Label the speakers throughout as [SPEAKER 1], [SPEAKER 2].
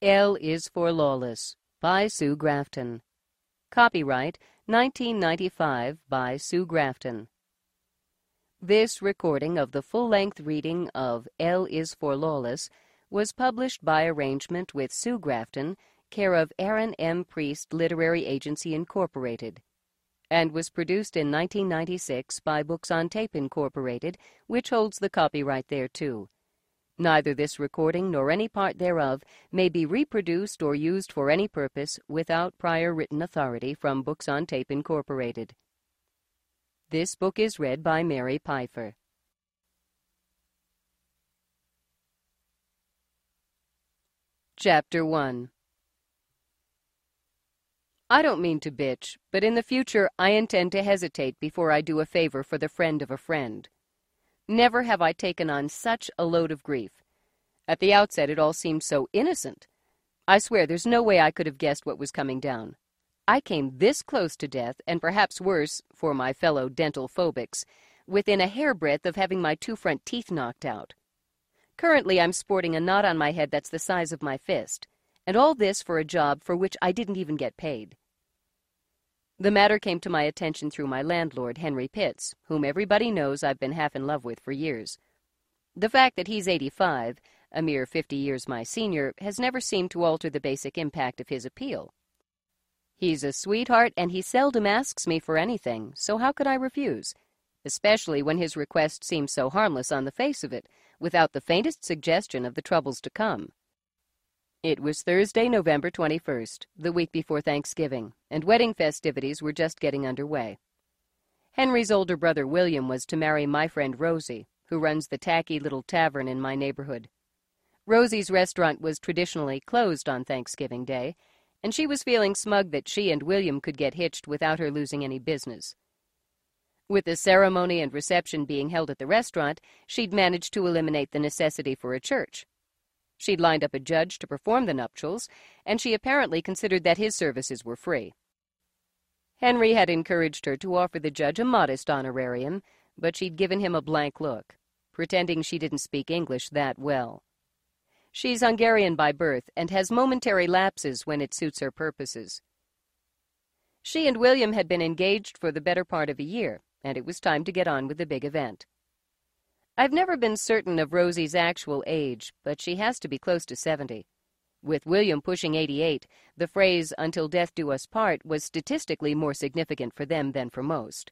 [SPEAKER 1] L is for Lawless, by Sue Grafton. Copyright 1995 by Sue Grafton. This recording of the full-length reading of L is for Lawless was published by arrangement with Sue Grafton, care of Aaron M. Priest Literary Agency, Incorporated, and was produced in 1996 by Books on Tape, Incorporated, which holds the copyright thereto. Neither this recording nor any part thereof may be reproduced or used for any purpose without prior written authority from Books on Tape, Incorporated. This book is read by Mary Pfeiffer. Chapter 1. I don't mean to bitch, but in the future I intend to hesitate before I do a favor for the friend of a friend. Never have I taken on such a load of grief. At the outset it all seemed so innocent. I swear there's no way I could have guessed what was coming down. I came this close to death, and perhaps worse, for my fellow dental phobics, within a hairbreadth of having my 2 front teeth knocked out. Currently I'm sporting a knot on my head that's the size of my fist, and all this for a job for which I didn't even get paid. The matter came to my attention through my landlord, Henry Pitts, whom everybody knows I've been half in love with for years. The fact that he's 85, a mere 50 years my senior, has never seemed to alter the basic impact of his appeal. He's a sweetheart, and he seldom asks me for anything, so how could I refuse? Especially when his request seems so harmless on the face of it, without the faintest suggestion of the troubles to come. It was Thursday, November 21st, the week before Thanksgiving, and wedding festivities were just getting underway. Henry's older brother William was to marry my friend Rosie, who runs the tacky little tavern in my neighborhood. Rosie's restaurant was traditionally closed on Thanksgiving Day, and she was feeling smug that she and William could get hitched without her losing any business. With the ceremony and reception being held at the restaurant, she'd managed to eliminate the necessity for a church. She'd lined up a judge to perform the nuptials, and she apparently considered that his services were free. Henry had encouraged her to offer the judge a modest honorarium, but she'd given him a blank look, pretending she didn't speak English that well. She's Hungarian by birth and has momentary lapses when it suits her purposes. She and William had been engaged for the better part of a year, and it was time to get on with the big event. I've never been certain of Rosie's actual age, but she has to be close to 70. With William pushing 88, the phrase, "until death do us part," was statistically more significant for them than for most.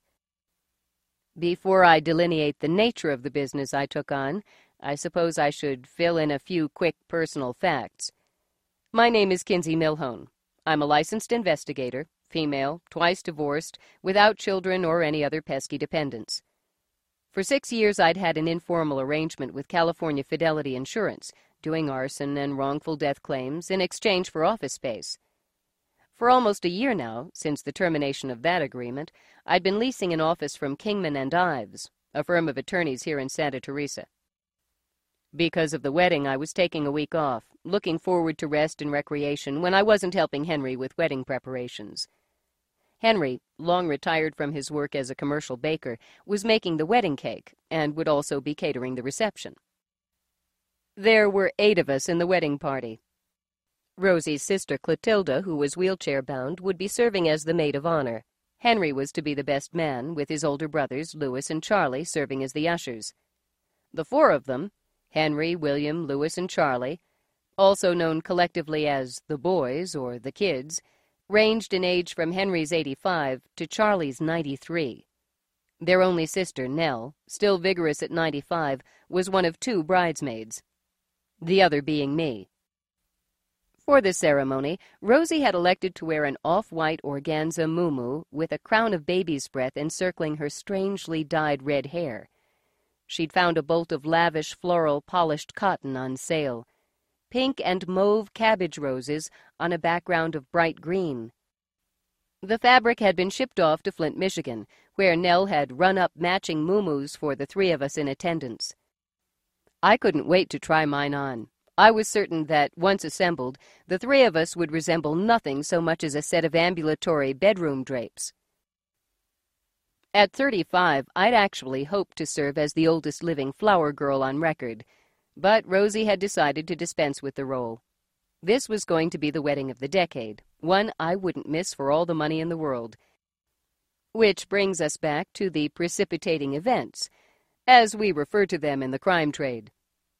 [SPEAKER 1] Before I delineate the nature of the business I took on, I suppose I should fill in a few quick personal facts. My name is Kinsey Milhone. I'm a licensed investigator, female, twice divorced, without children or any other pesky dependents. For 6 years I'd had an informal arrangement with California Fidelity Insurance, doing arson and wrongful death claims in exchange for office space. For almost a year now, since the termination of that agreement, I'd been leasing an office from Kingman and Ives, a firm of attorneys here in Santa Teresa. Because of the wedding, I was taking a week off, looking forward to rest and recreation when I wasn't helping Henry with wedding preparations. Henry, long retired from his work as a commercial baker, was making the wedding cake and would also be catering the reception. There were 8 of us in the wedding party. Rosie's sister Clotilda, who was wheelchair-bound, would be serving as the maid of honor. Henry was to be the best man, with his older brothers, Louis and Charlie, serving as the ushers. The 4 of them, Henry, William, Louis, and Charlie, also known collectively as the boys or the kids, ranged in age from Henry's 85 to Charlie's 93. Their only sister, Nell, still vigorous at 95, was one of 2 bridesmaids, the other being me. For the ceremony, Rosie had elected to wear an off-white organza muumuu with a crown of baby's breath encircling her strangely dyed red hair. She'd found a bolt of lavish floral polished cotton on sale, pink and mauve cabbage roses on a background of bright green. The fabric had been shipped off to Flint, Michigan, where Nell had run up matching muumuus for the 3 of us in attendance. I couldn't wait to try mine on. I was certain that, once assembled, the 3 of us would resemble nothing so much as a set of ambulatory bedroom drapes. At 35, I'd actually hoped to serve as the oldest living flower girl on record, but Rosie had decided to dispense with the role. This was going to be the wedding of the decade, one I wouldn't miss for all the money in the world. Which brings us back to the precipitating events, as we refer to them in the crime trade.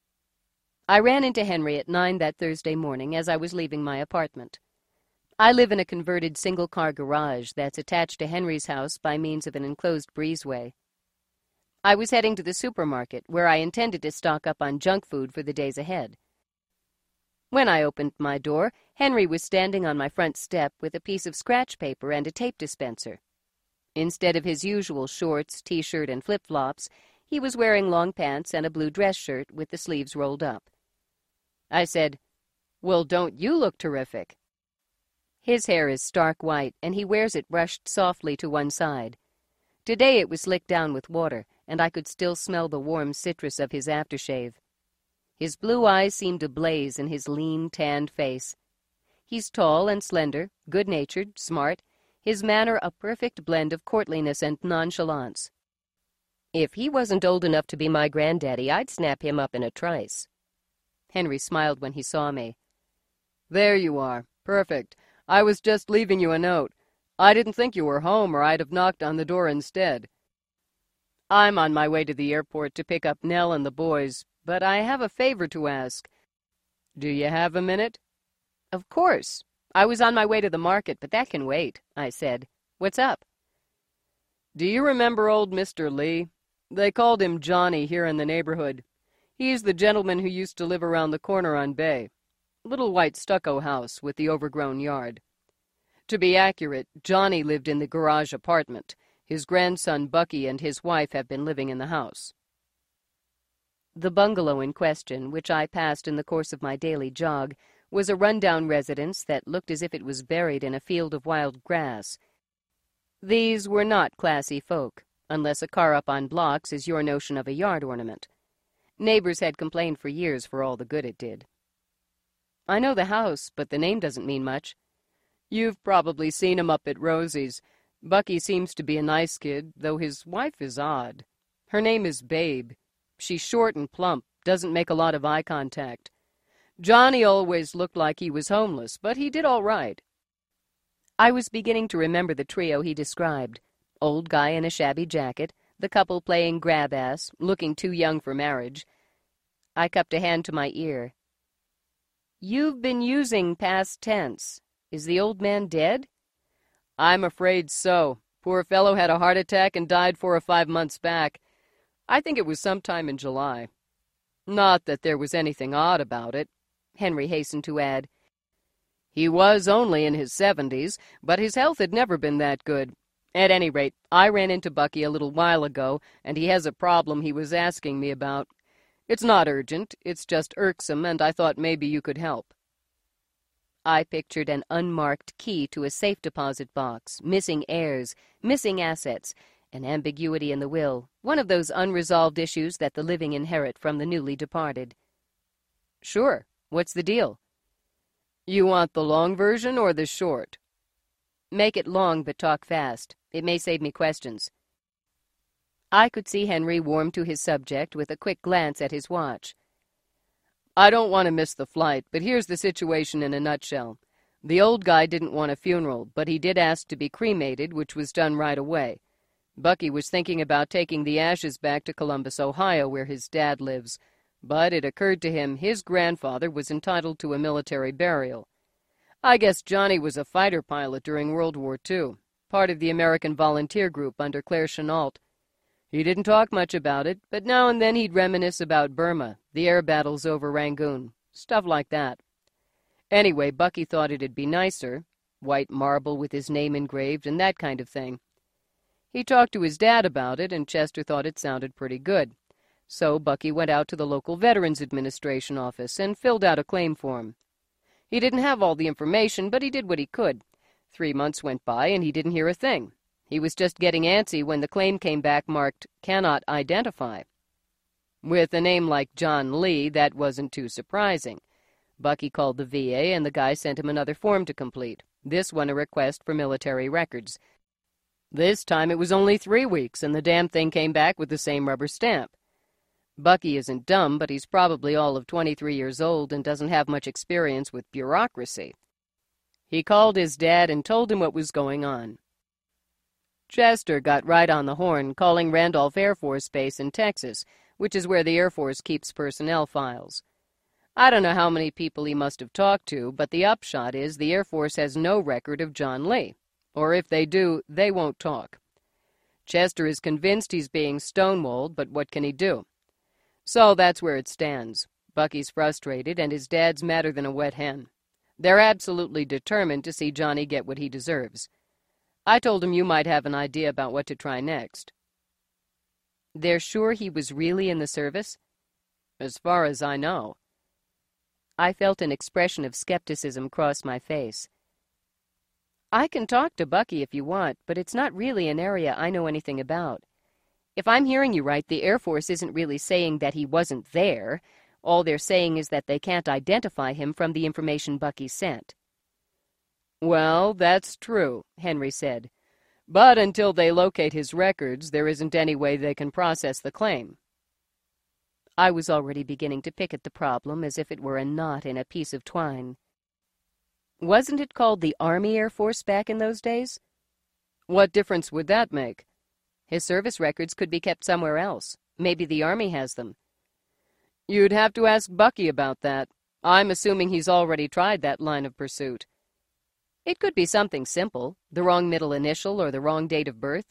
[SPEAKER 1] I ran into Henry at 9 that Thursday morning as I was leaving my apartment. I live in a converted single-car garage that's attached to Henry's house by means of an enclosed breezeway. I was heading to the supermarket, where I intended to stock up on junk food for the days ahead. When I opened my door, Henry was standing on my front step with a piece of scratch paper and a tape dispenser. Instead of his usual shorts, t-shirt, and flip-flops, he was wearing long pants and a blue dress shirt with the sleeves rolled up. I said, "Well, don't you look terrific?" His hair is stark white, and he wears it brushed softly to one side. Today it was slicked down with water, and I could still smell the warm citrus of his aftershave. His blue eyes seemed to blaze in his lean, tanned face. He's tall and slender, good-natured, smart, his manner a perfect blend of courtliness and nonchalance. If he wasn't old enough to be my granddaddy, I'd snap him up in a trice. Henry smiled when he saw me. "There you are. Perfect. I was just leaving you a note. I didn't think you were home, or I'd have knocked on the door instead. I'm on my way to the airport to pick up Nell and the boys, but I have a favor to ask. Do you have a minute?" "Of course. I was on my way to the market, but that can wait," I said. "What's up?" "Do you remember old Mr. Lee? They called him Johnny here in the neighborhood. He's the gentleman who used to live around the corner on Bay. Little white stucco house with the overgrown yard. To be accurate, Johnny lived in the garage apartment. His grandson Bucky and his wife have been living in the house." The bungalow in question, which I passed in the course of my daily jog, was a run-down residence that looked as if it was buried in a field of wild grass. These were not classy folk, unless a car up on blocks is your notion of a yard ornament. Neighbors had complained for years for all the good it did. "I know the house, but the name doesn't mean much." "You've probably seen him up at Rosie's. Bucky seems to be a nice kid, though his wife is odd. Her name is Babe. She's short and plump, doesn't make a lot of eye contact. Johnny always looked like he was homeless, but he did all right." I was beginning to remember the trio he described. Old guy in a shabby jacket, the couple playing grab-ass, looking too young for marriage. I cupped a hand to my ear. "You've been using past tense. Is the old man dead?" "I'm afraid so. Poor fellow had a heart attack and died 4 or 5 months back. I think it was sometime in July. Not that there was anything odd about it," Henry hastened to add. "He was only in his 70s, but his health had never been that good. At any rate, I ran into Bucky a little while ago, and he has a problem he was asking me about. It's not urgent, it's just irksome, and I thought maybe you could help." I pictured an unmarked key to a safe deposit box, missing heirs, missing assets, an ambiguity in the will, one of those unresolved issues that the living inherit from the newly departed. "Sure. What's the deal?" "You want the long version or the short?" "Make it long, but talk fast. It may save me questions." I could see Henry warm to his subject with a quick glance at his watch. "I don't want to miss the flight, but here's the situation in a nutshell. The old guy didn't want a funeral, but he did ask to be cremated, which was done right away. Bucky was thinking about taking the ashes back to Columbus, Ohio, where his dad lives. But it occurred to him his grandfather was entitled to a military burial. I guess Johnny was a fighter pilot during World War II, part of the American volunteer group under Claire Chennault. He didn't talk much about it, but now and then he'd reminisce about Burma, the air battles over Rangoon, stuff like that. Anyway, Bucky thought it'd be nicer, white marble with his name engraved and that kind of thing. He talked to his dad about it, and Chester thought it sounded pretty good. So Bucky went out to the local Veterans Administration office and filled out a claim form. He didn't have all the information, but he did what he could. 3 months went by, and he didn't hear a thing. He was just getting antsy when the claim came back marked, "Cannot identify." With a name like John Lee, that wasn't too surprising. Bucky called the VA, and the guy sent him another form to complete, this one a request for military records. This time it was only 3 weeks, and the damn thing came back with the same rubber stamp. Bucky isn't dumb, but he's probably all of 23 years old and doesn't have much experience with bureaucracy. He called his dad and told him what was going on. Chester got right on the horn, calling Randolph Air Force Base in Texas, which is where the Air Force keeps personnel files. I don't know how many people he must have talked to, but the upshot is the Air Force has no record of John Lee. Or if they do, they won't talk. Chester is convinced he's being stonewalled, but what can he do? So that's where it stands. Bucky's frustrated, and his dad's madder than a wet hen. They're absolutely determined to see Johnny get what he deserves. I told him you might have an idea about what to try next. They're sure he was really in the service? As far as I know. I felt an expression of skepticism cross my face. I can talk to Bucky if you want, but it's not really an area I know anything about. If I'm hearing you right, the Air Force isn't really saying that he wasn't there. All they're saying is that they can't identify him from the information Bucky sent. Well, that's true, Henry said. But until they locate his records, there isn't any way they can process the claim. I was already beginning to pick at the problem as if it were a knot in a piece of twine. Wasn't it called the Army Air Force back in those days? What difference would that make? His service records could be kept somewhere else. Maybe the Army has them. You'd have to ask Bucky about that. I'm assuming he's already tried that line of pursuit. It could be something simple, the wrong middle initial or the wrong date of birth.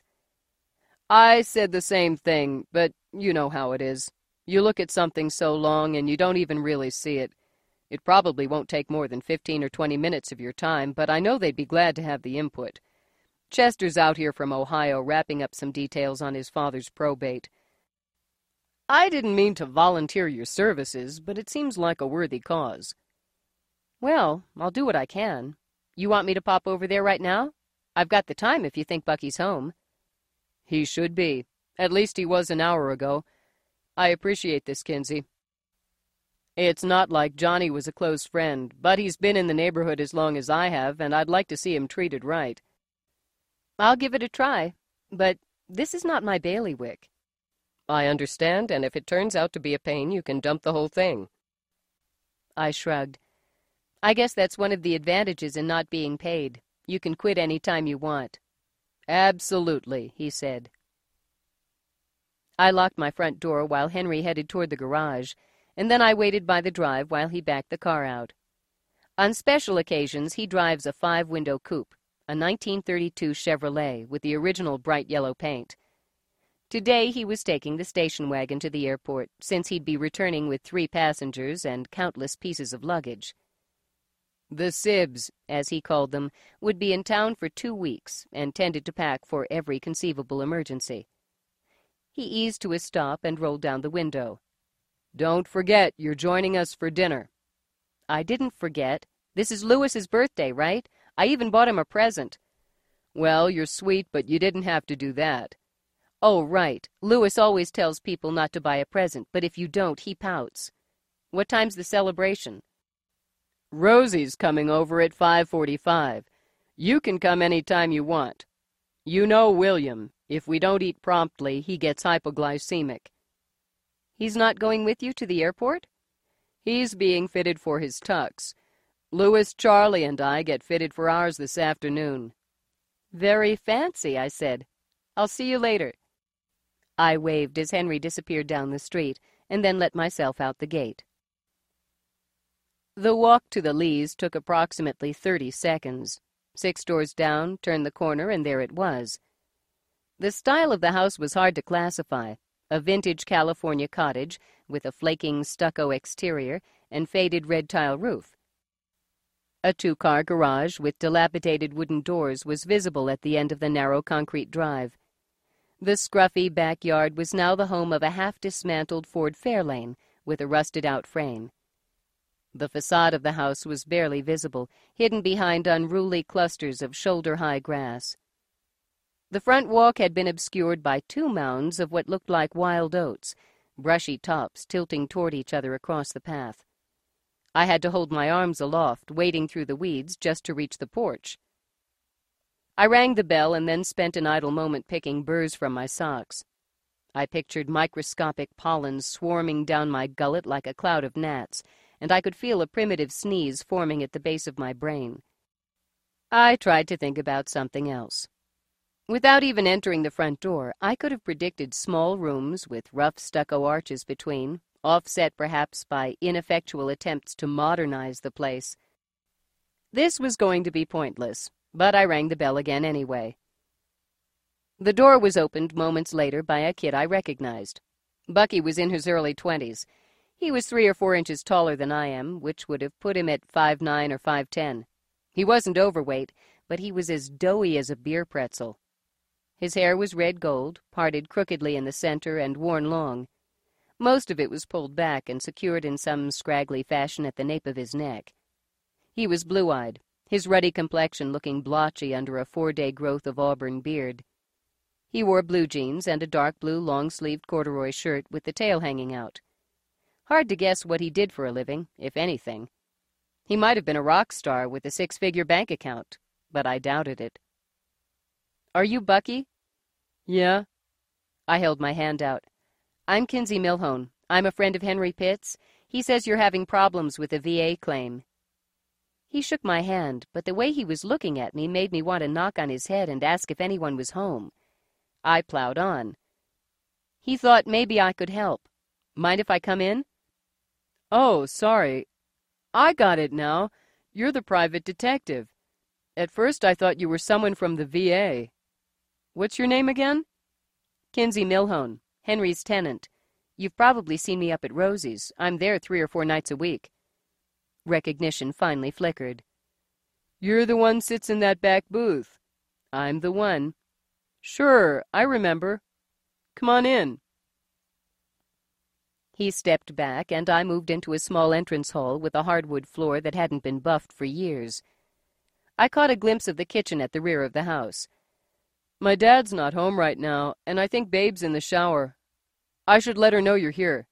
[SPEAKER 1] I said the same thing, but you know how it is. You look at something so long and you don't even really see it. It probably won't take more than 15 or 20 minutes of your time, but I know they'd be glad to have the input. Chester's out here from Ohio wrapping up some details on his father's probate. I didn't mean to volunteer your services, but it seems like a worthy cause. Well, I'll do what I can. You want me to pop over there right now? I've got the time if you think Bucky's home. He should be. At least he was an hour ago. I appreciate this, Kinsey. It's not like Johnny was a close friend, but he's been in the neighborhood as long as I have, and I'd like to see him treated right. I'll give it a try, but this is not my bailiwick. I understand, and if it turns out to be a pain, you can dump the whole thing. I shrugged. I guess that's one of the advantages in not being paid. You can quit any time you want. Absolutely, he said. I locked my front door while Henry headed toward the garage, and then I waited by the drive while he backed the car out. On special occasions, he drives a 5-window coupe, a 1932 Chevrolet with the original bright yellow paint. Today he was taking the station wagon to the airport, since he'd be returning with 3 passengers and countless pieces of luggage. The Sibs, as he called them, would be in town for 2 weeks and tended to pack for every conceivable emergency. He eased to a stop and rolled down the window. Don't forget, you're joining us for dinner. I didn't forget. This is Louis's birthday, right? I even bought him a present. Well, you're sweet, but you didn't have to do that. Oh, right. Louis always tells people not to buy a present, but if you don't, he pouts. What time's the celebration? Rosie's coming over at 5:45. You can come any time you want. You know William. If we don't eat promptly, he gets hypoglycemic. He's not going with you to the airport? He's being fitted for his tux. Louis, Charlie, and I get fitted for ours this afternoon. Very fancy, I said. I'll see you later. I waved as Henry disappeared down the street, and then let myself out the gate. The walk to the Lees took approximately 30 seconds. 6 doors down, turned the corner, and there it was. The style of the house was hard to classify. A vintage California cottage with a flaking stucco exterior and faded red tile roof. A 2-car garage with dilapidated wooden doors was visible at the end of the narrow concrete drive. The scruffy backyard was now the home of a half-dismantled Ford Fairlane with a rusted-out frame. The facade of the house was barely visible, hidden behind unruly clusters of shoulder-high grass. The front walk had been obscured by 2 mounds of what looked like wild oats, brushy tops tilting toward each other across the path. I had to hold my arms aloft, wading through the weeds just to reach the porch. I rang the bell and then spent an idle moment picking burrs from my socks. I pictured microscopic pollen swarming down my gullet like a cloud of gnats, and I could feel a primitive sneeze forming at the base of my brain. I tried to think about something else. Without even entering the front door, I could have predicted small rooms with rough stucco arches between, offset perhaps by ineffectual attempts to modernize the place. This was going to be pointless, but I rang the bell again anyway. The door was opened moments later by a kid I recognized. Bucky was in his early 20s. He was 3 or 4 inches taller than I am, which would have put him at 5'9" or 5'10". He wasn't overweight, but he was as doughy as a beer pretzel. His hair was red gold, parted crookedly in the center and worn long. Most of it was pulled back and secured in some scraggly fashion at the nape of his neck. He was blue-eyed, his ruddy complexion looking blotchy under a 4-day growth of auburn beard. He wore blue jeans and a dark blue long-sleeved corduroy shirt with the tail hanging out. Hard to guess what he did for a living, if anything. He might have been a rock star with a 6-figure bank account, but I doubted it. "Are you Bucky?" "Yeah." I held my hand out. "I'm Kinsey Milhone. I'm a friend of Henry Pitt's. He says you're having problems with a VA claim." He shook my hand, but the way he was looking at me made me want to knock on his head and ask if anyone was home. I plowed on. He thought maybe I could help. "Mind if I come in?" "Oh, sorry. I got it now. You're the private detective. At first I thought you were someone from the VA. What's your name again?" "Kinsey Milhone, Henry's tenant. You've probably seen me up at Rosie's. I'm there 3 or 4 nights a week." Recognition finally flickered. "You're the one sits in that back booth." "I'm the one." "Sure, I remember. Come on in." He stepped back, and I moved into a small entrance hall with a hardwood floor that hadn't been buffed for years. I caught a glimpse of the kitchen at the rear of the house. "My dad's not home right now, and I think Babe's in the shower. I should let her know you're here."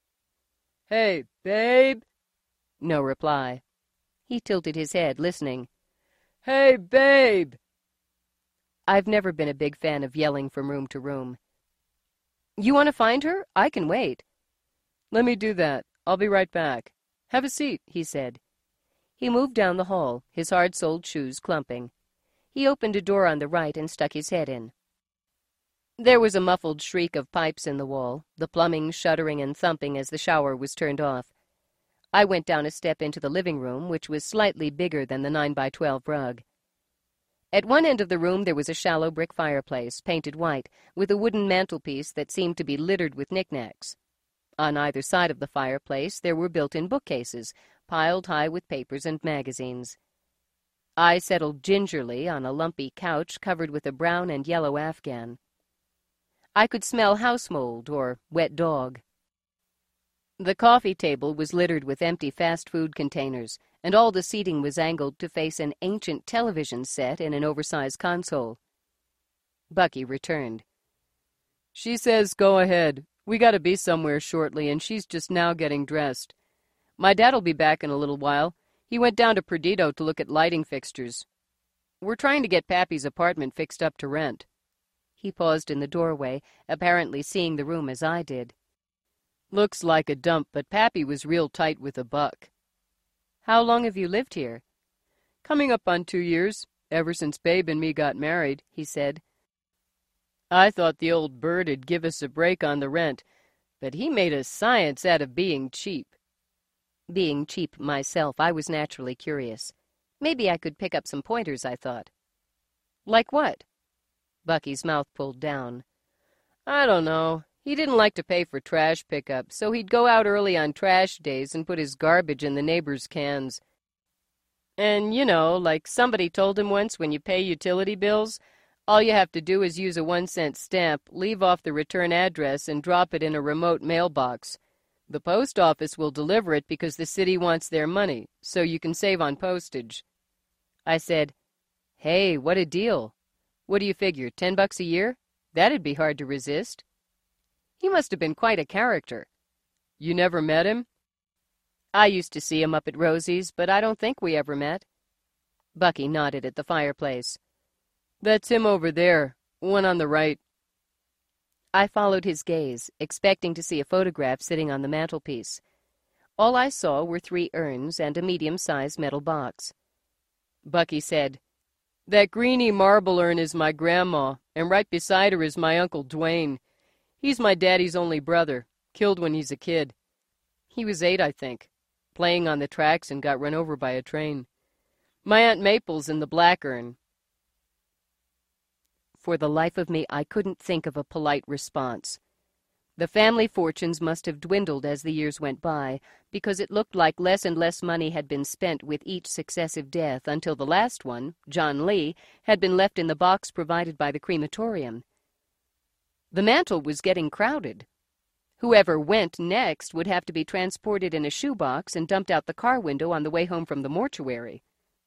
[SPEAKER 1] "Hey, Babe!" No reply. He tilted his head, listening. "Hey, Babe!" I've never been a big fan of yelling from room to room. "You want to find her? I can wait." "Let me do that. I'll be right back. Have a seat," he said. He moved down the hall, his hard-soled shoes clumping. He opened a door on the right and stuck his head in. There was a muffled shriek of pipes in the wall, the plumbing shuddering and thumping as the shower was turned off. I went down a step into the living room, which was slightly bigger than the 9x12 rug. At one end of the room there was a shallow brick fireplace, painted white, with a wooden mantelpiece that seemed to be littered with knickknacks. On either side of the fireplace there were built-in bookcases, piled high with papers and magazines. I settled gingerly on a lumpy couch covered with a brown and yellow afghan. I could smell house mold or wet dog. The coffee table was littered with empty fast food containers, and all the seating was angled to face an ancient television set in an oversized console. Bucky returned. "She says go ahead. We gotta be somewhere shortly, and she's just now getting dressed. My dad'll be back in a little while. He went down to Perdido to look at lighting fixtures. We're trying to get Pappy's apartment fixed up to rent." He paused in the doorway, apparently seeing the room as I did. "Looks like a dump, but Pappy was real tight with a buck." "How long have you lived here?" "Coming up on 2 years, ever since Babe and me got married," he said. "I thought the old bird'd give us a break on the rent, but he made a science out of being cheap." Being cheap myself, I was naturally curious. Maybe I could pick up some pointers, I thought. "Like what?" Bucky's mouth pulled down. "I don't know. He didn't like to pay for trash pickup, so he'd go out early on trash days and put his garbage in the neighbors' cans. And, like somebody told him once, when you pay utility bills, all you have to do is use a 1-cent stamp, leave off the return address, and drop it in a remote mailbox. The post office will deliver it because the city wants their money, so you can save on postage." I said, "Hey, what a deal. What do you figure, $10 a year? That'd be hard to resist." He must have been quite a character. "You never met him?" "I used to see him up at Rosie's, but I don't think we ever met." Bucky nodded at the fireplace. "That's him over there, one on the right." I followed his gaze, expecting to see a photograph sitting on the mantelpiece. All I saw were 3 urns and a medium-sized metal box. Bucky said, "That greeny marble urn is my grandma, and right beside her is my Uncle Dwayne. He's my daddy's only brother, killed when he's a kid. He was 8, I think, playing on the tracks and got run over by a train. My Aunt Maple's in the black urn." For the life of me, I couldn't think of a polite response. The family fortunes must have dwindled as the years went by, because it looked like less and less money had been spent with each successive death until the last one, John Lee, had been left in the box provided by the crematorium. The mantel was getting crowded. Whoever went next would have to be transported in a shoebox and dumped out the car window on the way home from the mortuary.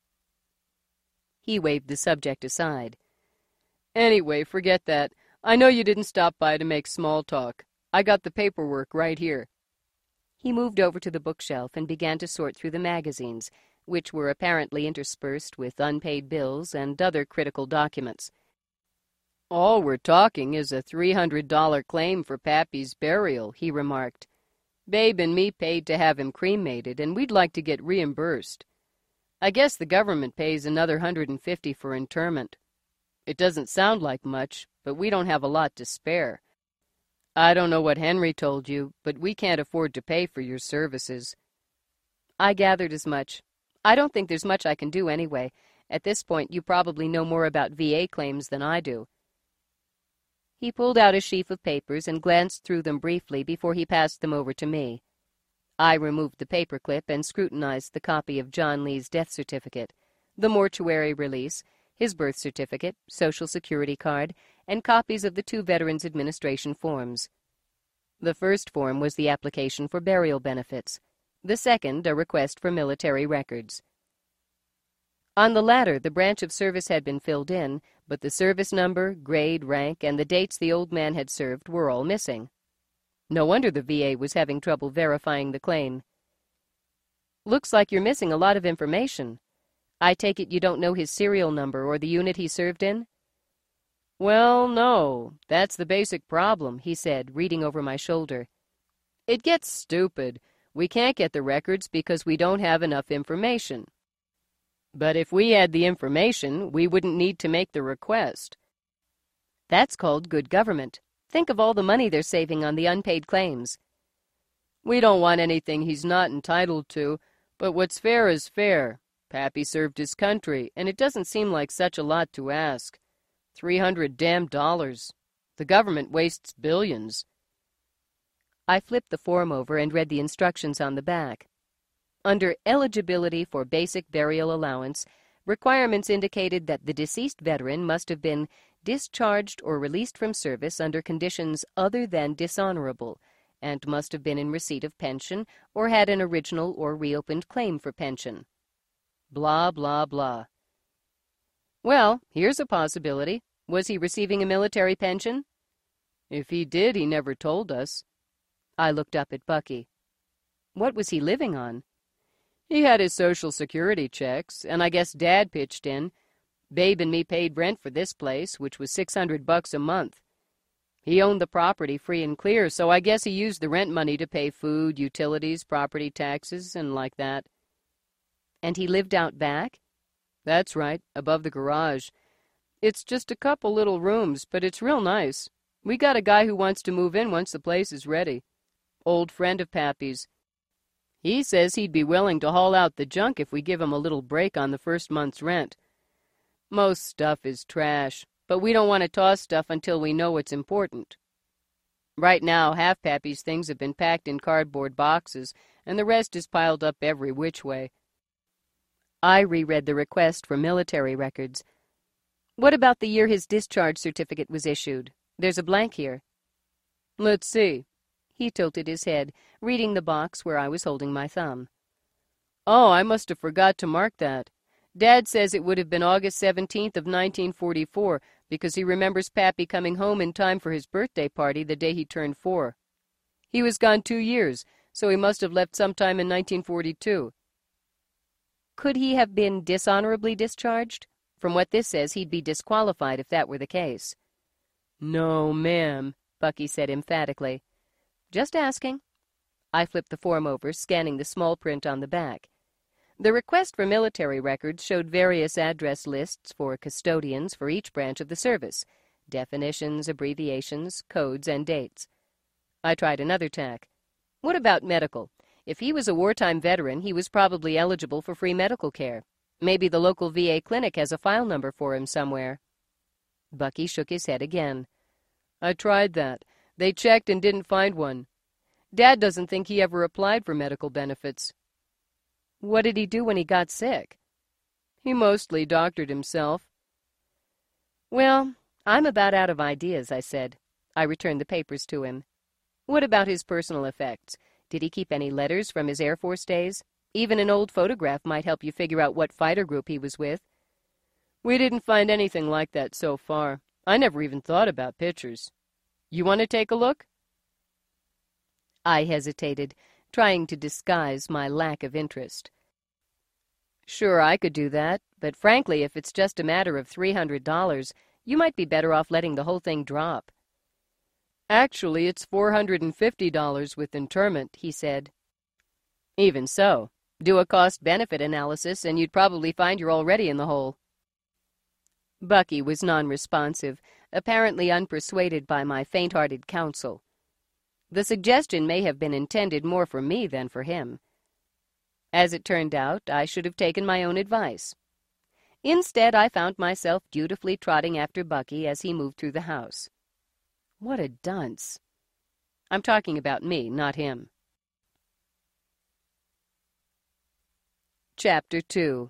[SPEAKER 1] He waved the subject aside. "Anyway, forget that. I know you didn't stop by to make small talk. I got the paperwork right here." He moved over to the bookshelf and began to sort through the magazines, which were apparently interspersed with unpaid bills and other critical documents. "All we're talking is a $300 claim for Pappy's burial," he remarked. "Babe and me paid to have him cremated, and we'd like to get reimbursed. I guess the government pays another $150 for interment. It doesn't sound like much, but we don't have a lot to spare. I don't know what Henry told you, but we can't afford to pay for your services." I gathered as much. I don't think there's much I can do anyway. At this point, you probably know more about VA claims than I do. He pulled out a sheaf of papers and glanced through them briefly before he passed them over to me. I removed the paperclip and scrutinized the copy of John Lee's death certificate, the mortuary release, his birth certificate, Social Security card, and copies of the 2 Veterans Administration forms. The first form was the application for burial benefits, the second a request for military records. On the latter, the branch of service had been filled in, but the service number, grade, rank, and the dates the old man had served were all missing. No wonder the VA was having trouble verifying the claim. "Looks like you're missing a lot of information. I take it you don't know his serial number or the unit he served in?" "Well, no, that's the basic problem," he said, reading over my shoulder. "It gets stupid. We can't get the records because we don't have enough information. But if we had the information, we wouldn't need to make the request." "That's called good government. Think of all the money they're saving on the unpaid claims." "We don't want anything he's not entitled to, but what's fair is fair. Pappy served his country, and it doesn't seem like such a lot to ask. $300 damn. The government wastes billions." I flipped the form over and read the instructions on the back. Under eligibility for basic burial allowance, requirements indicated that the deceased veteran must have been discharged or released from service under conditions other than dishonorable, and must have been in receipt of pension or had an original or reopened claim for pension. Blah, blah, blah. Well, here's a possibility. Was he receiving a military pension? If he did, he never told us. I looked up at Bucky. What was he living on? He had his Social Security checks, and I guess Dad pitched in. Babe and me paid rent for this place, which was $600 a month. He owned the property free and clear, so I guess he used the rent money to pay food, utilities, property taxes, and like that. And he lived out back? That's right, above the garage. It's just a couple little rooms, but it's real nice. We got a guy who wants to move in once the place is ready. Old friend of Pappy's. He says he'd be willing to haul out the junk if we give him a little break on the first month's rent. Most stuff is trash, but we don't want to toss stuff until we know what's important. Right now, half Pappy's things have been packed in cardboard boxes, and the rest is piled up every which way. I reread the request for military records. What about the year his discharge certificate was issued? There's a blank here. Let's see. He tilted his head, reading the box where I was holding my thumb. Oh, I must have forgot to mark that. Dad says it would have been August 17th of 1944 because he remembers Pappy coming home in time for his birthday party the day he turned 4. He was gone 2 years, so he must have left sometime in 1942. Could he have been dishonorably discharged? From what this says, he'd be disqualified if that were the case. No, ma'am. Bucky said emphatically. "Just asking." I flipped the form over, scanning the small print on the back. The request for military records showed various address lists for custodians for each branch of the service, definitions, abbreviations, codes, and dates. I tried another tack. What about medical? If he was a wartime veteran, he was probably eligible for free medical care. Maybe the local VA clinic has a file number for him somewhere. Bucky shook his head again. "I tried that. They checked and didn't find one. Dad doesn't think he ever applied for medical benefits." "What did he do when he got sick?" "He mostly doctored himself." "Well, I'm about out of ideas," I said. I returned the papers to him. "What about his personal effects? Did he keep any letters from his Air Force days? Even an old photograph might help you figure out what fighter group he was with." "We didn't find anything like that so far. I never even thought about pictures. You want to take a look?" I hesitated, trying to disguise my lack of interest. "Sure, I could do that, but frankly, if it's just a matter of $300, you might be better off letting the whole thing drop." "Actually, it's $450 with interment," he said. "Even so, do a cost-benefit analysis, and you'd probably find you're already in the hole." Bucky was non-responsive, apparently unpersuaded by my faint-hearted counsel. The suggestion may have been intended more for me than for him. As it turned out, I should have taken my own advice. Instead, I found myself dutifully trotting after Bucky as he moved through the house. What a dunce. I'm talking about me, not him. Chapter 2.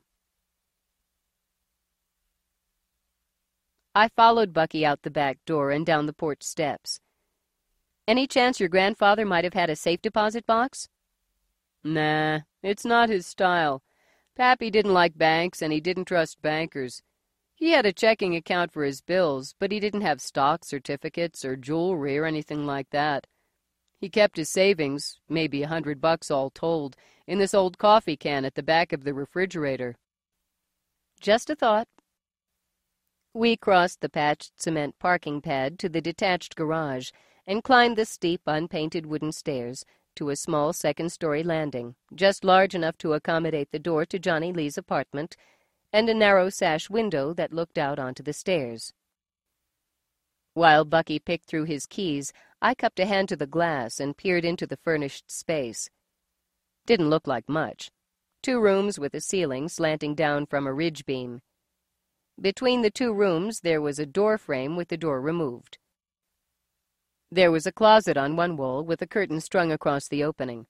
[SPEAKER 1] I followed Bucky out the back door and down the porch steps. "Any chance your grandfather might have had a safe deposit box?" "Nah, it's not his style. Pappy didn't like banks, and he didn't trust bankers. He had a checking account for his bills, but he didn't have stock certificates or jewelry or anything like that. He kept his savings, maybe $100 all told, in this old coffee can at the back of the refrigerator." "Just a thought." We crossed the patched cement parking pad to the detached garage and climbed the steep, unpainted wooden stairs to a small second-story landing, just large enough to accommodate the door to Johnny Lee's apartment and a narrow sash window that looked out onto the stairs. While Bucky picked through his keys, I cupped a hand to the glass and peered into the furnished space. Didn't look like much. 2 rooms with a ceiling slanting down from a ridge beam. Between the 2 rooms there was a door frame with the door removed. There was a closet on one wall with a curtain strung across the opening.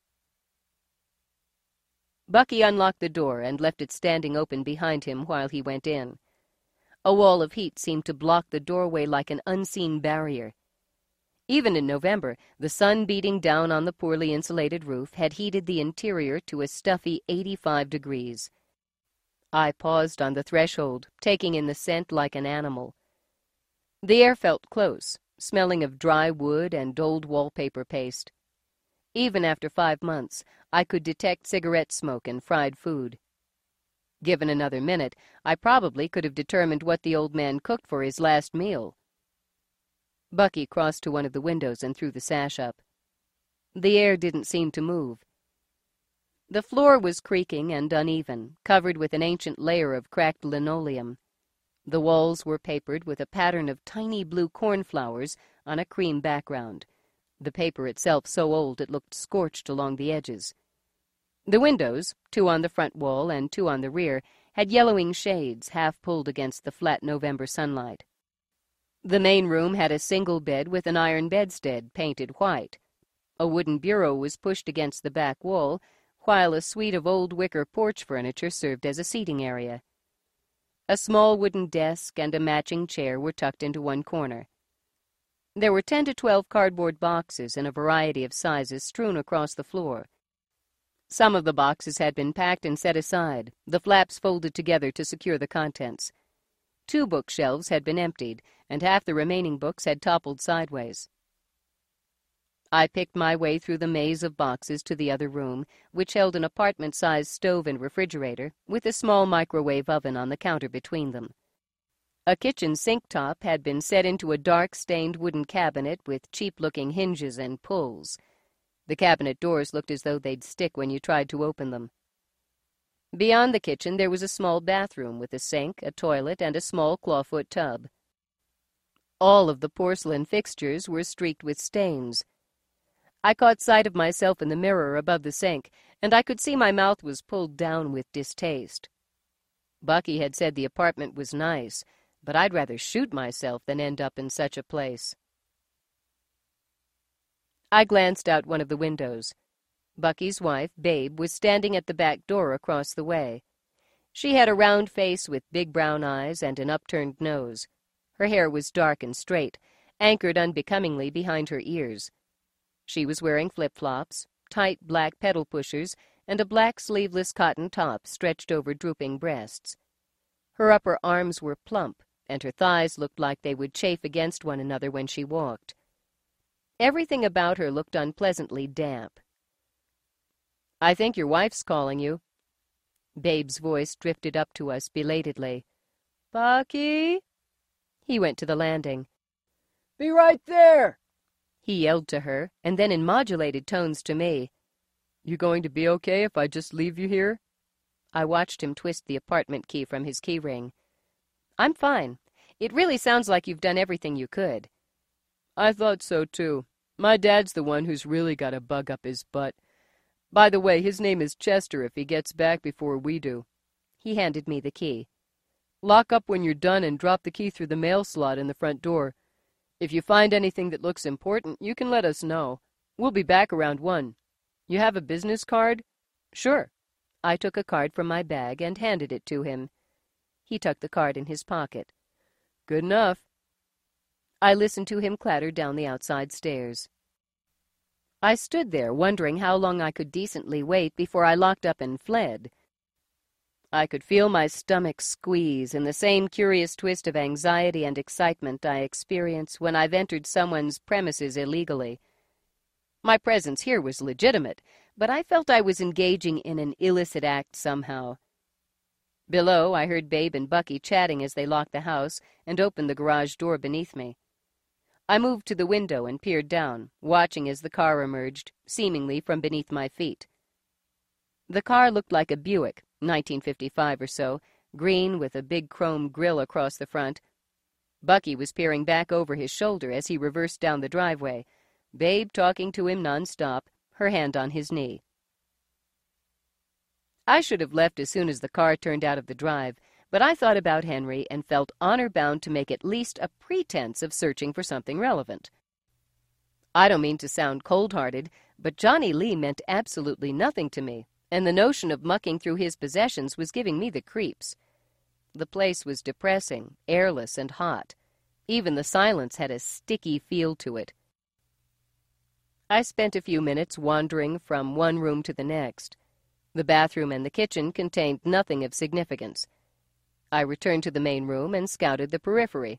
[SPEAKER 1] Bucky unlocked the door and left it standing open behind him while he went in. A wall of heat seemed to block the doorway like an unseen barrier. Even in November, the sun beating down on the poorly insulated roof had heated the interior to a stuffy 85 degrees. I paused on the threshold, taking in the scent like an animal. The air felt close, smelling of dry wood and old wallpaper paste. Even after 5 months, I could detect cigarette smoke and fried food. Given another minute, I probably could have determined what the old man cooked for his last meal. Bucky crossed to one of the windows and threw the sash up. The air didn't seem to move. The floor was creaking and uneven, covered with an ancient layer of cracked linoleum. The walls were papered with a pattern of tiny blue cornflowers on a cream background, the paper itself so old it looked scorched along the edges. The windows, 2 on the front wall and 2 on the rear, had yellowing shades half pulled against the flat November sunlight. The main room had a single bed with an iron bedstead painted white. A wooden bureau was pushed against the back wall, while a suite of old wicker porch furniture served as a seating area. A small wooden desk and a matching chair were tucked into one corner. There were 10 to 12 cardboard boxes in a variety of sizes strewn across the floor. Some of the boxes had been packed and set aside, the flaps folded together to secure the contents. 2 bookshelves had been emptied, and half the remaining books had toppled sideways. I picked my way through the maze of boxes to the other room, which held an apartment-sized stove and refrigerator, with a small microwave oven on the counter between them. A kitchen sink top had been set into a dark-stained wooden cabinet with cheap-looking hinges and pulls. The cabinet doors looked as though they'd stick when you tried to open them. Beyond the kitchen there was a small bathroom with a sink, a toilet, and a small clawfoot tub. All of the porcelain fixtures were streaked with stains. I caught sight of myself in the mirror above the sink, and I could see my mouth was pulled down with distaste. Bucky had said the apartment was nice, but I'd rather shoot myself than end up in such a place. I glanced out one of the windows. Bucky's wife, Babe, was standing at the back door across the way. She had a round face with big brown eyes and an upturned nose. Her hair was dark and straight, anchored unbecomingly behind her ears. She was wearing flip-flops, tight black pedal pushers, and a black sleeveless cotton top stretched over drooping breasts. Her upper arms were plump, and her thighs looked like they would chafe against one another when she walked. Everything about her looked unpleasantly damp. "I think your wife's calling you." Babe's voice drifted up to us belatedly. "Bucky?" He went to the landing.
[SPEAKER 2] "Be right there!"
[SPEAKER 1] He yelled to her, and then in modulated tones to me. "You going to be okay if I just leave you here?" I watched him twist the apartment key from his key ring. "I'm fine. It really sounds like you've done everything you could." "I thought so, too. My dad's the one who's really got a bug up his butt. By the way, his name is Chester if he gets back before we do." He handed me the key. "Lock up when you're done and drop the key through the mail slot in the front door. If you find anything that looks important, you can let us know. We'll be back around 1. You have a business card?" "Sure." I took a card from my bag and handed it to him. He tucked the card in his pocket. "Good enough." I listened to him clatter down the outside stairs. I stood there, wondering how long I could decently wait before I locked up and fled. I could feel my stomach squeeze in the same curious twist of anxiety and excitement I experience when I've entered someone's premises illegally. My presence here was legitimate, but I felt I was engaging in an illicit act somehow. Below, I heard Babe and Bucky chatting as they locked the house and opened the garage door beneath me. I moved to the window and peered down, watching as the car emerged, seemingly from beneath my feet. The car looked like a Buick, 1955 or so, green with a big chrome grille across the front. Bucky was peering back over his shoulder as he reversed down the driveway, Babe talking to him nonstop, her hand on his knee. I should have left as soon as the car turned out of the drive, but I thought about Henry and felt honor-bound to make at least a pretense of searching for something relevant. I don't mean to sound cold-hearted, but Johnny Lee meant absolutely nothing to me, and the notion of mucking through his possessions was giving me the creeps. The place was depressing, airless, and hot. Even the silence had a sticky feel to it. I spent a few minutes wandering from one room to the next. The bathroom and the kitchen contained nothing of significance. I returned to the main room and scouted the periphery.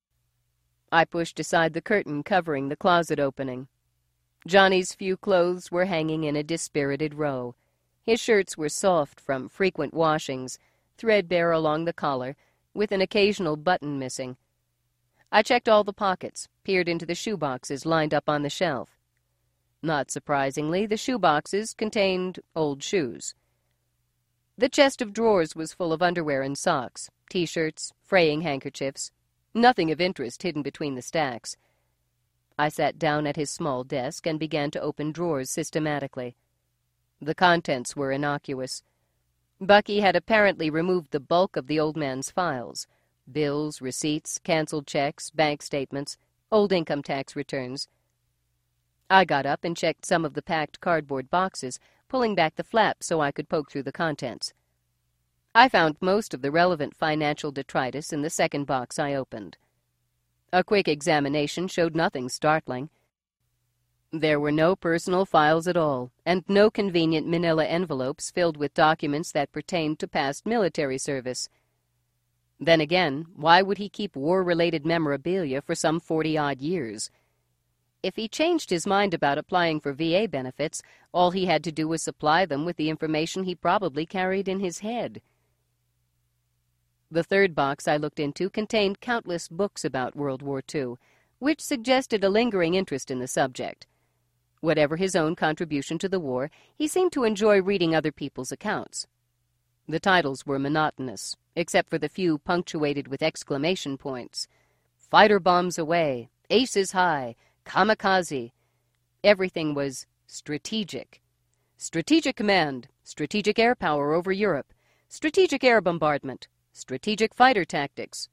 [SPEAKER 1] I pushed aside the curtain covering the closet opening. Johnny's few clothes were hanging in a dispirited row. His shirts were soft from frequent washings, threadbare along the collar, with an occasional button missing. I checked all the pockets, peered into the shoeboxes lined up on the shelf. Not surprisingly, the shoeboxes contained old shoes. The chest of drawers was full of underwear and socks, T-shirts, fraying handkerchiefs, nothing of interest hidden between the stacks. I sat down at his small desk and began to open drawers systematically. The contents were innocuous. Bucky had apparently removed the bulk of the old man's files: bills, receipts, canceled checks, bank statements, old income tax returns. I got up and checked some of the packed cardboard boxes, pulling back the flap so I could poke through the contents. I found most of the relevant financial detritus in the second box I opened. A quick examination showed nothing startling. There were no personal files at all, and no convenient manila envelopes filled with documents that pertained to past military service. Then again, why would he keep war-related memorabilia for some 40-odd years? If he changed his mind about applying for VA benefits, all he had to do was supply them with the information he probably carried in his head. The third box I looked into contained countless books about World War II, which suggested a lingering interest in the subject. Whatever his own contribution to the war, he seemed to enjoy reading other people's accounts. The titles were monotonous, except for the few punctuated with exclamation points. Fighter bombs away, aces high, kamikaze. Everything was strategic. Strategic command, strategic air power over Europe, strategic air bombardment, strategic fighter tactics.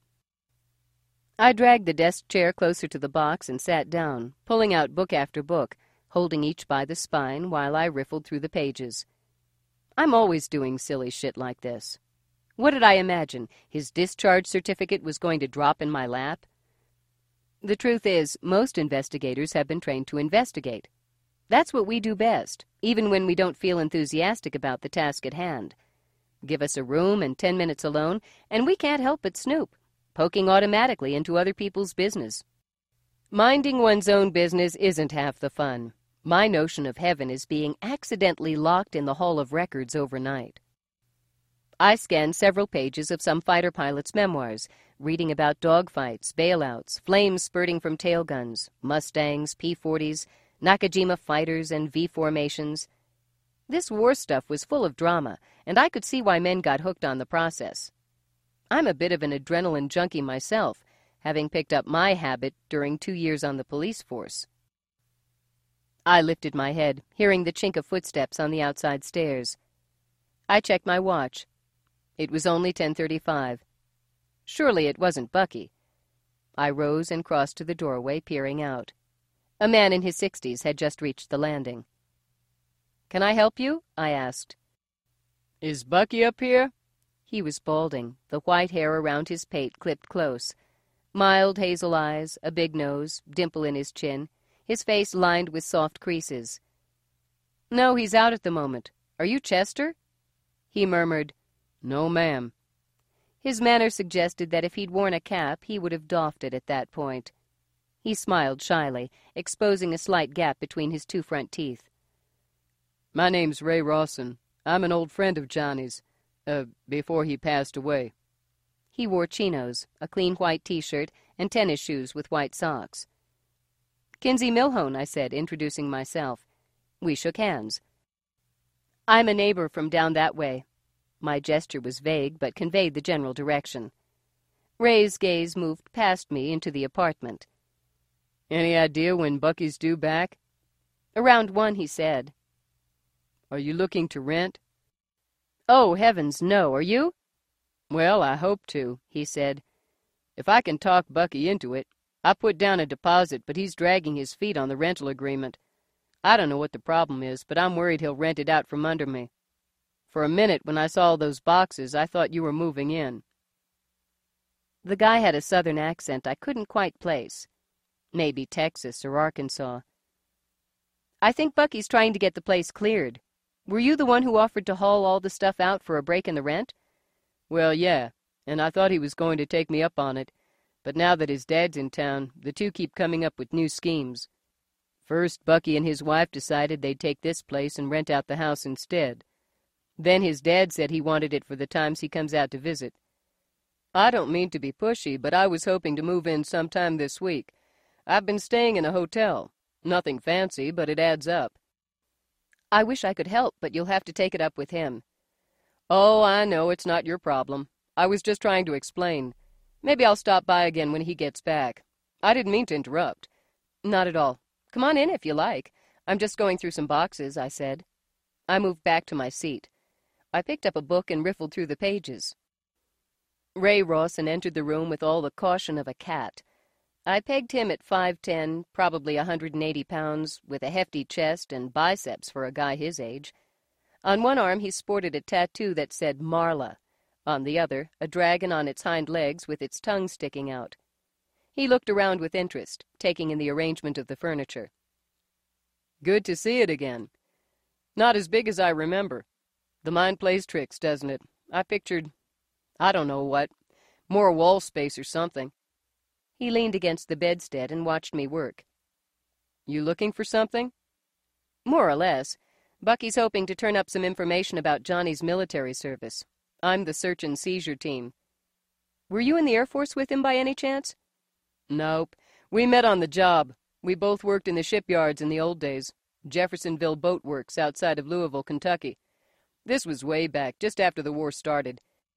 [SPEAKER 1] I dragged the desk chair closer to the box and sat down, pulling out book after book, holding each by the spine while I riffled through the pages. I'm always doing silly shit like this. What did I imagine? His discharge certificate was going to drop in my lap? The truth is, most investigators have been trained to investigate. That's what we do best, even when we don't feel enthusiastic about the task at hand. Give us a room and 10 minutes alone, and we can't help but snoop, poking automatically into other people's business. Minding one's own business isn't half the fun. My notion of heaven is being accidentally locked in the Hall of Records overnight. I scanned several pages of some fighter pilot's memoirs, reading about dogfights, bailouts, flames spurting from tail guns, Mustangs, P-40s, Nakajima fighters, and V formations. This war stuff was full of drama, and I could see why men got hooked on the process. I'm a bit of an adrenaline junkie myself, having picked up my habit during 2 years on the police force. I lifted my head, hearing the chink of footsteps on the outside stairs. I checked my watch. It was only 10:35. Surely it wasn't Bucky. I rose and crossed to the doorway, peering out. A man in his 60s had just reached the landing. "Can I help you?" I asked.
[SPEAKER 2] Is Bucky up here?
[SPEAKER 1] He was balding, the white hair around his pate clipped close. Mild hazel eyes, a big nose, dimple in his chin, his face lined with soft creases. "No, he's out at the moment. Are you Chester?" He murmured, "No, ma'am." His manner suggested that if he'd worn a cap, he would have doffed it at that point. He smiled shyly, exposing a slight gap between his 2 front teeth.
[SPEAKER 2] My name's Ray Rawson. I'm an old friend of Johnny's, before he passed away.
[SPEAKER 1] He wore chinos, a clean white T-shirt, and tennis shoes with white socks. "Kinsey Milhone," I said, introducing myself. We shook hands. "I'm a neighbor from down that way." My gesture was vague, but conveyed the general direction. Ray's gaze moved past me into the apartment.
[SPEAKER 2] Any idea when Bucky's due back?
[SPEAKER 1] "Around 1, he said."
[SPEAKER 2] Are you looking to rent?
[SPEAKER 1] "Oh, heavens, no. Are you?"
[SPEAKER 2] Well, I hope to," he said. "If I can talk Bucky into it. I put down a deposit, but he's dragging his feet on the rental agreement. I don't know what the problem is, but I'm worried he'll rent it out from under me. For a minute, when I saw those boxes, I thought you were moving in."
[SPEAKER 1] The guy had a southern accent I couldn't quite place. Maybe Texas or Arkansas. "I think Bucky's trying to get the place cleared. Were you the one who offered to haul all the stuff out for a break in the rent?"
[SPEAKER 2] "Well, yeah, and I thought he was going to take me up on it. But now that his dad's in town, the two keep coming up with new schemes. First, Bucky and his wife decided they'd take this place and rent out the house instead. Then his dad said he wanted it for the times he comes out to visit. I don't mean to be pushy, but I was hoping to move in sometime this week. I've been staying in a hotel. Nothing fancy, but it adds up."
[SPEAKER 1] "I wish I could help, but you'll have to take it up with him."
[SPEAKER 2] "Oh, I know, it's not your problem. I was just trying to explain. Maybe I'll stop by again when he gets back. I didn't mean to interrupt."
[SPEAKER 1] "Not at all. Come on in if you like. I'm just going through some boxes," I said. I moved back to my seat. I picked up a book and riffled through the pages. Ray Rawson entered the room with all the caution of a cat. I pegged him at 5'10", probably 180 pounds, with a hefty chest and biceps for a guy his age. On one arm he sported a tattoo that said Marla. On the other, a dragon on its hind legs with its tongue sticking out. He looked around with interest, taking in the arrangement of the furniture.
[SPEAKER 2] "Good to see it again. Not as big as I remember. The mind plays tricks, doesn't it? I pictured, I don't know what, more wall space or something."
[SPEAKER 1] He leaned against the bedstead and watched me work.
[SPEAKER 2] "You looking for something?"
[SPEAKER 1] "More or less. Bucky's hoping to turn up some information about Johnny's military service. I'm the search and seizure team." Were you in the Air Force with him by any chance?
[SPEAKER 2] Nope. We met on the job. We both worked in the shipyards in the old days. Jeffersonville Boat Works outside of Louisville, Kentucky. This was way back, just after the war started.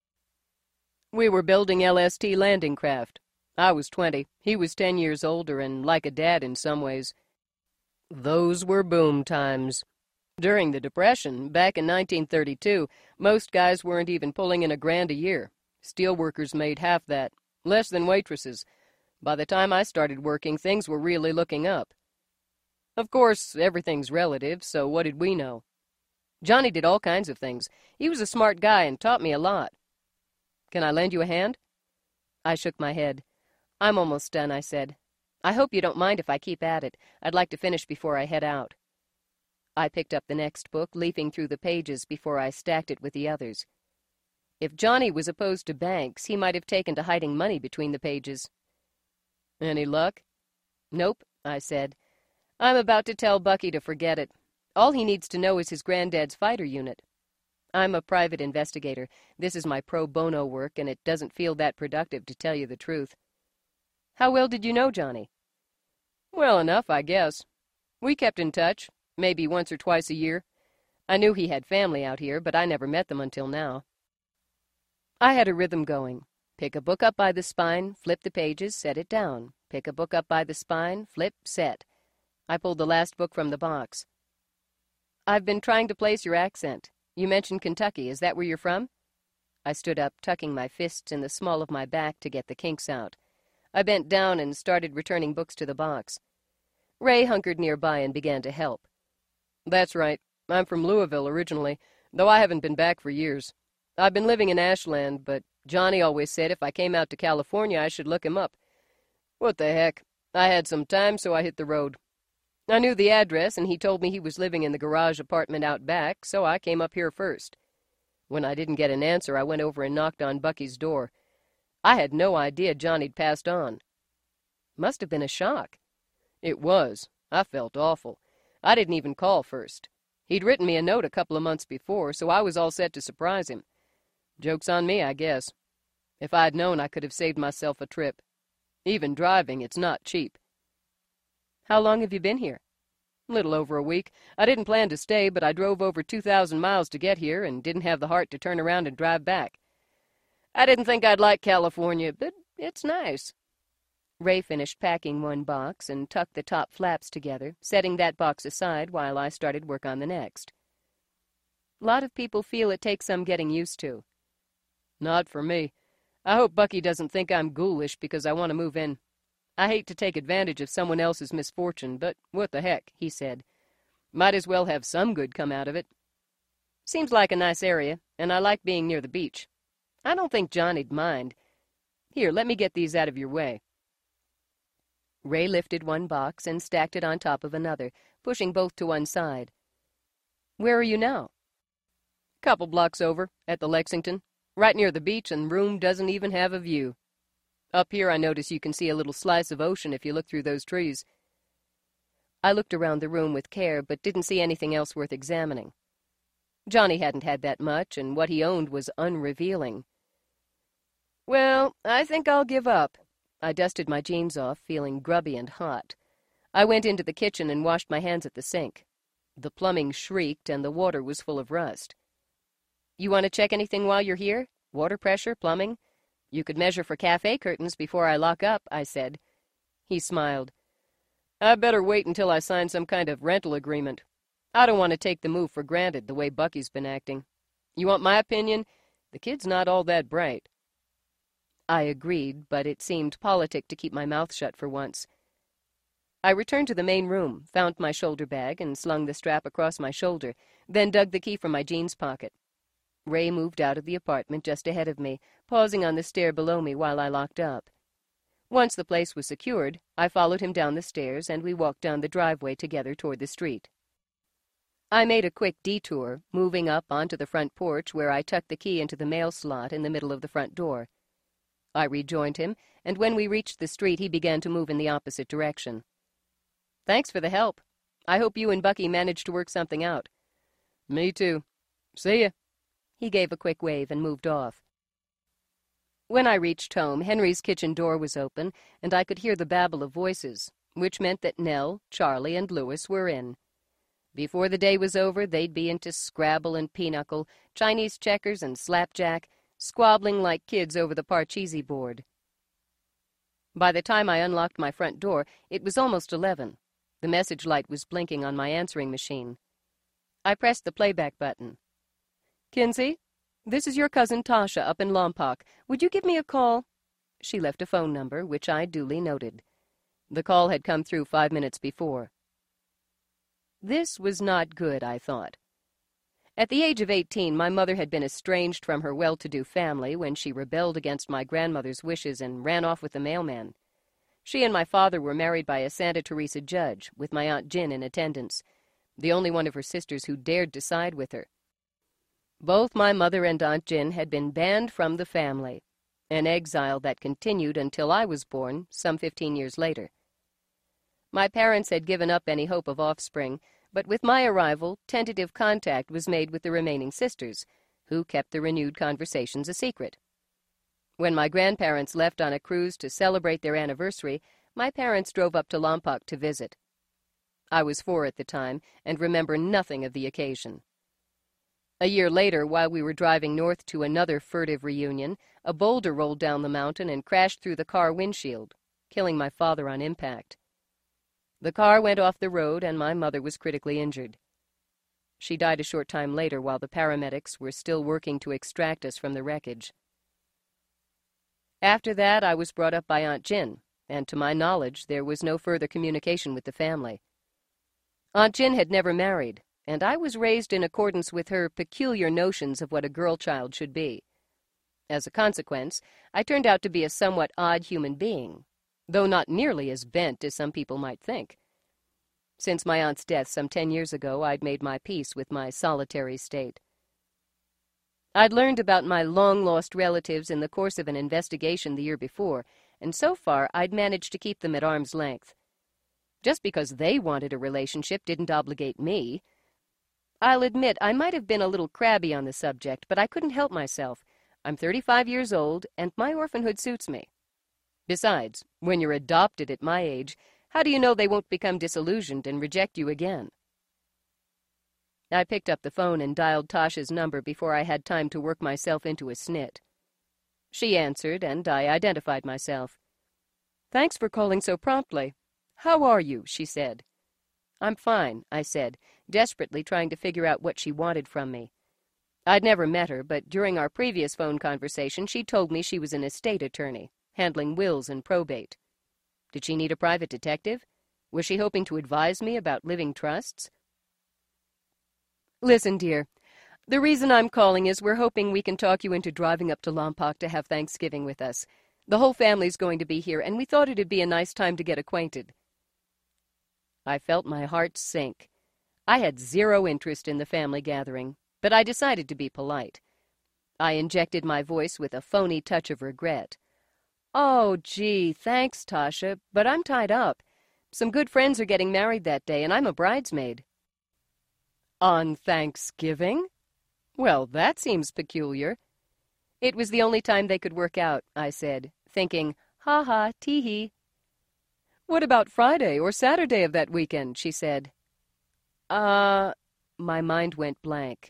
[SPEAKER 2] We were building LST landing craft. I was 20. He was 10 years older and like a dad in some ways. Those were boom times. During the Depression, back in 1932, most guys weren't even pulling in $1,000 a year. Steelworkers made half that, less than waitresses. By the time I started working, things were really looking up. Of course, everything's relative, so what did we know? Johnny did all kinds of things. He was a smart guy and taught me a lot. Can I lend you a hand?
[SPEAKER 1] I shook my head. I'm almost done, I said. I hope you don't mind if I keep at it. I'd like to finish before I head out. I picked up the next book, leafing through the pages before I stacked it with the others. If Johnny was opposed to banks, he might have taken to hiding money between the pages.
[SPEAKER 2] Any luck?
[SPEAKER 1] Nope, I said. I'm about to tell Bucky to forget it. All he needs to know is his granddad's fighter unit. I'm a private investigator. This is my pro bono work, and it doesn't feel that productive, to tell you the truth. How well did you know Johnny?
[SPEAKER 2] Well enough, I guess. We kept in touch, maybe once or twice a year. I knew he had family out here, but I never met them until now.
[SPEAKER 1] I had a rhythm going. Pick a book up by the spine, flip the pages, set it down. Pick a book up by the spine, flip, set. I pulled the last book from the box. I've been trying to place your accent. You mentioned Kentucky. Is that where you're from? I stood up, tucking my fists in the small of my back to get the kinks out. I bent down and started returning books to the box. Ray hunkered nearby and began to help.
[SPEAKER 2] That's right. I'm from Louisville originally, though I haven't been back for years. I've been living in Ashland, but Johnny always said if I came out to California, I should look him up. What the heck? I had some time, so I hit the road. I knew the address, and he told me he was living in the garage apartment out back, so I came up here first. When I didn't get an answer, I went over and knocked on Bucky's door. I had no idea Johnny'd passed on.
[SPEAKER 1] Must have been a shock.
[SPEAKER 2] It was. I felt awful. I didn't even call first. He'd written me a note a couple of months before, so I was all set to surprise him. Joke's on me, I guess. If I'd known, I could have saved myself a trip. Even driving, it's not cheap.
[SPEAKER 1] How long have you been here?
[SPEAKER 2] Little over a week. I didn't plan to stay, but I drove over 2,000 miles to get here and didn't have the heart to turn around and drive back. I didn't think I'd like California, but it's nice.
[SPEAKER 1] Ray finished packing one box and tucked the top flaps together, setting that box aside while I started work on the next. Lot of people feel it takes some getting used to.
[SPEAKER 2] Not for me. I hope Bucky doesn't think I'm ghoulish because I want to move in. I hate to take advantage of someone else's misfortune, but what the heck, he said. Might as well have some good come out of it.
[SPEAKER 1] Seems like a nice area, and I like being near the beach. I don't think Johnny'd mind. Here, let me get these out of your way. Ray lifted one box and stacked it on top of another, pushing both to one side. Where are you now?
[SPEAKER 2] Couple blocks over, at the Lexington. Right near the beach, and room doesn't even have a view. Up here I notice you can see a little slice of ocean if you look through those trees.
[SPEAKER 1] I looked around the room with care, but didn't see anything else worth examining. Johnny hadn't had that much, and what he owned was unrevealing. Well, I think I'll give up. I dusted my jeans off, feeling grubby and hot. I went into the kitchen and washed my hands at the sink. The plumbing shrieked, and the water was full of rust. You want to check anything while you're here? Water pressure, plumbing? You could measure for cafe curtains before I lock up, I said. He smiled.
[SPEAKER 2] I better wait until I sign some kind of rental agreement. I don't want to take the move for granted the way Bucky's been acting. You want my opinion? The kid's not all that bright.
[SPEAKER 1] I agreed, but it seemed politic to keep my mouth shut for once. I returned to the main room, found my shoulder bag, and slung the strap across my shoulder, then dug the key from my jeans pocket. Ray moved out of the apartment just ahead of me, pausing on the stair below me while I locked up. Once the place was secured, I followed him down the stairs, and we walked down the driveway together toward the street. I made a quick detour, moving up onto the front porch where I tucked the key into the mail slot in the middle of the front door. I rejoined him, and when we reached the street, he began to move in the opposite direction. Thanks for the help. I hope you and Bucky managed to work something out.
[SPEAKER 2] Me too. See ya.
[SPEAKER 1] He gave a quick wave and moved off. When I reached home, Henry's kitchen door was open, and I could hear the babble of voices, which meant that Nell, Charlie, and Louis were in. Before the day was over, they'd be into Scrabble and Pinochle, Chinese checkers and slapjack, squabbling like kids over the Parcheesi board. By the time I unlocked my front door, it was almost 11. The message light was blinking on my answering machine. I pressed the playback button. "Kinsey, this is your cousin Tasha up in Lompoc. Would you give me a call?" She left a phone number, which I duly noted. The call had come through 5 minutes before. This was not good, I thought. At the age of 18, my mother had been estranged from her well-to-do family when she rebelled against my grandmother's wishes and ran off with the mailman. She and my father were married by a Santa Teresa judge, with my Aunt Jin in attendance, the only one of her sisters who dared to side with her. Both my mother and Aunt Jin had been banned from the family, an exile that continued until I was born, some 15 years later. My parents had given up any hope of offspring, but with my arrival, tentative contact was made with the remaining sisters, who kept the renewed conversations a secret. When my grandparents left on a cruise to celebrate their anniversary, my parents drove up to Lompoc to visit. I was 4 at the time, and remember nothing of the occasion. A year later, while we were driving north to another furtive reunion, a boulder rolled down the mountain and crashed through the car windshield, killing my father on impact. The car went off the road, and my mother was critically injured. She died a short time later while the paramedics were still working to extract us from the wreckage. After that, I was brought up by Aunt Jin, and to my knowledge, there was no further communication with the family. Aunt Jin had never married, and I was raised in accordance with her peculiar notions of what a girl child should be. As a consequence, I turned out to be a somewhat odd human being, though not nearly as bent as some people might think. Since my aunt's death some 10 years ago, I'd made my peace with my solitary state. I'd learned about my long-lost relatives in the course of an investigation the year before, and so far I'd managed to keep them at arm's length. Just because they wanted a relationship didn't obligate me. I'll admit I might have been a little crabby on the subject, but I couldn't help myself. I'm 35 years old, and my orphanhood suits me. Besides, when you're adopted at my age, how do you know they won't become disillusioned and reject you again? I picked up the phone and dialed Tasha's number before I had time to work myself into a snit. She answered, and I identified myself. "Thanks for calling so promptly. How are you?" she said. "I'm fine," I said, desperately trying to figure out what she wanted from me. I'd never met her, but during our previous phone conversation, she told me she was an estate attorney, handling wills and probate. Did she need a private detective? Was she hoping to advise me about living trusts? "Listen, dear, the reason I'm calling is we're hoping we can talk you into driving up to Lompoc to have Thanksgiving with us. The whole family's going to be here, and we thought it'd be a nice time to get acquainted." I felt my heart sink. I had zero interest in the family gathering, but I decided to be polite. I injected my voice with a phony touch of regret. "Oh, gee, thanks, Tasha, but I'm tied up. Some good friends are getting married that day, and I'm a bridesmaid." "On Thanksgiving? Well, that seems peculiar." "It was the only time they could work out," I said, thinking, ha, tee-hee. "What about Friday or Saturday of that weekend?" she said. My mind went blank.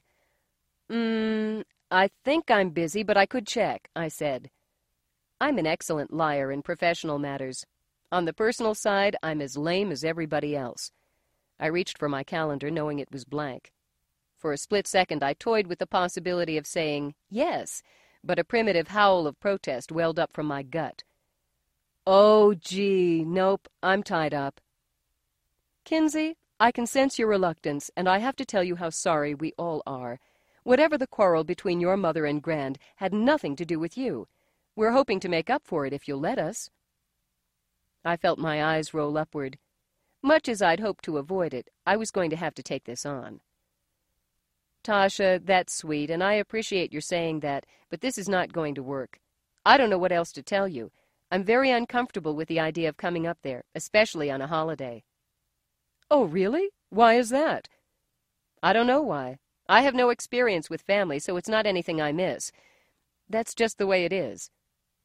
[SPEAKER 1] I think I'm busy, but I could check," I said. I'm an excellent liar in professional matters. On the personal side, I'm as lame as everybody else. I reached for my calendar, knowing it was blank. For a split second, I toyed with the possibility of saying yes, but a primitive howl of protest welled up from my gut. "Oh, gee, nope, I'm tied up." "Kinsey, I can sense your reluctance, and I have to tell you how sorry we all are. Whatever the quarrel between your mother and Grand had nothing to do with you. We're hoping to make up for it if you'll let us." I felt my eyes roll upward. Much as I'd hoped to avoid it, I was going to have to take this on. "Tasha, that's sweet, and I appreciate your saying that, but this is not going to work. I don't know what else to tell you. I'm very uncomfortable with the idea of coming up there, especially on a holiday." "Oh, really? Why is that?" "I don't know why. I have no experience with family, so it's not anything I miss. That's just the way it is.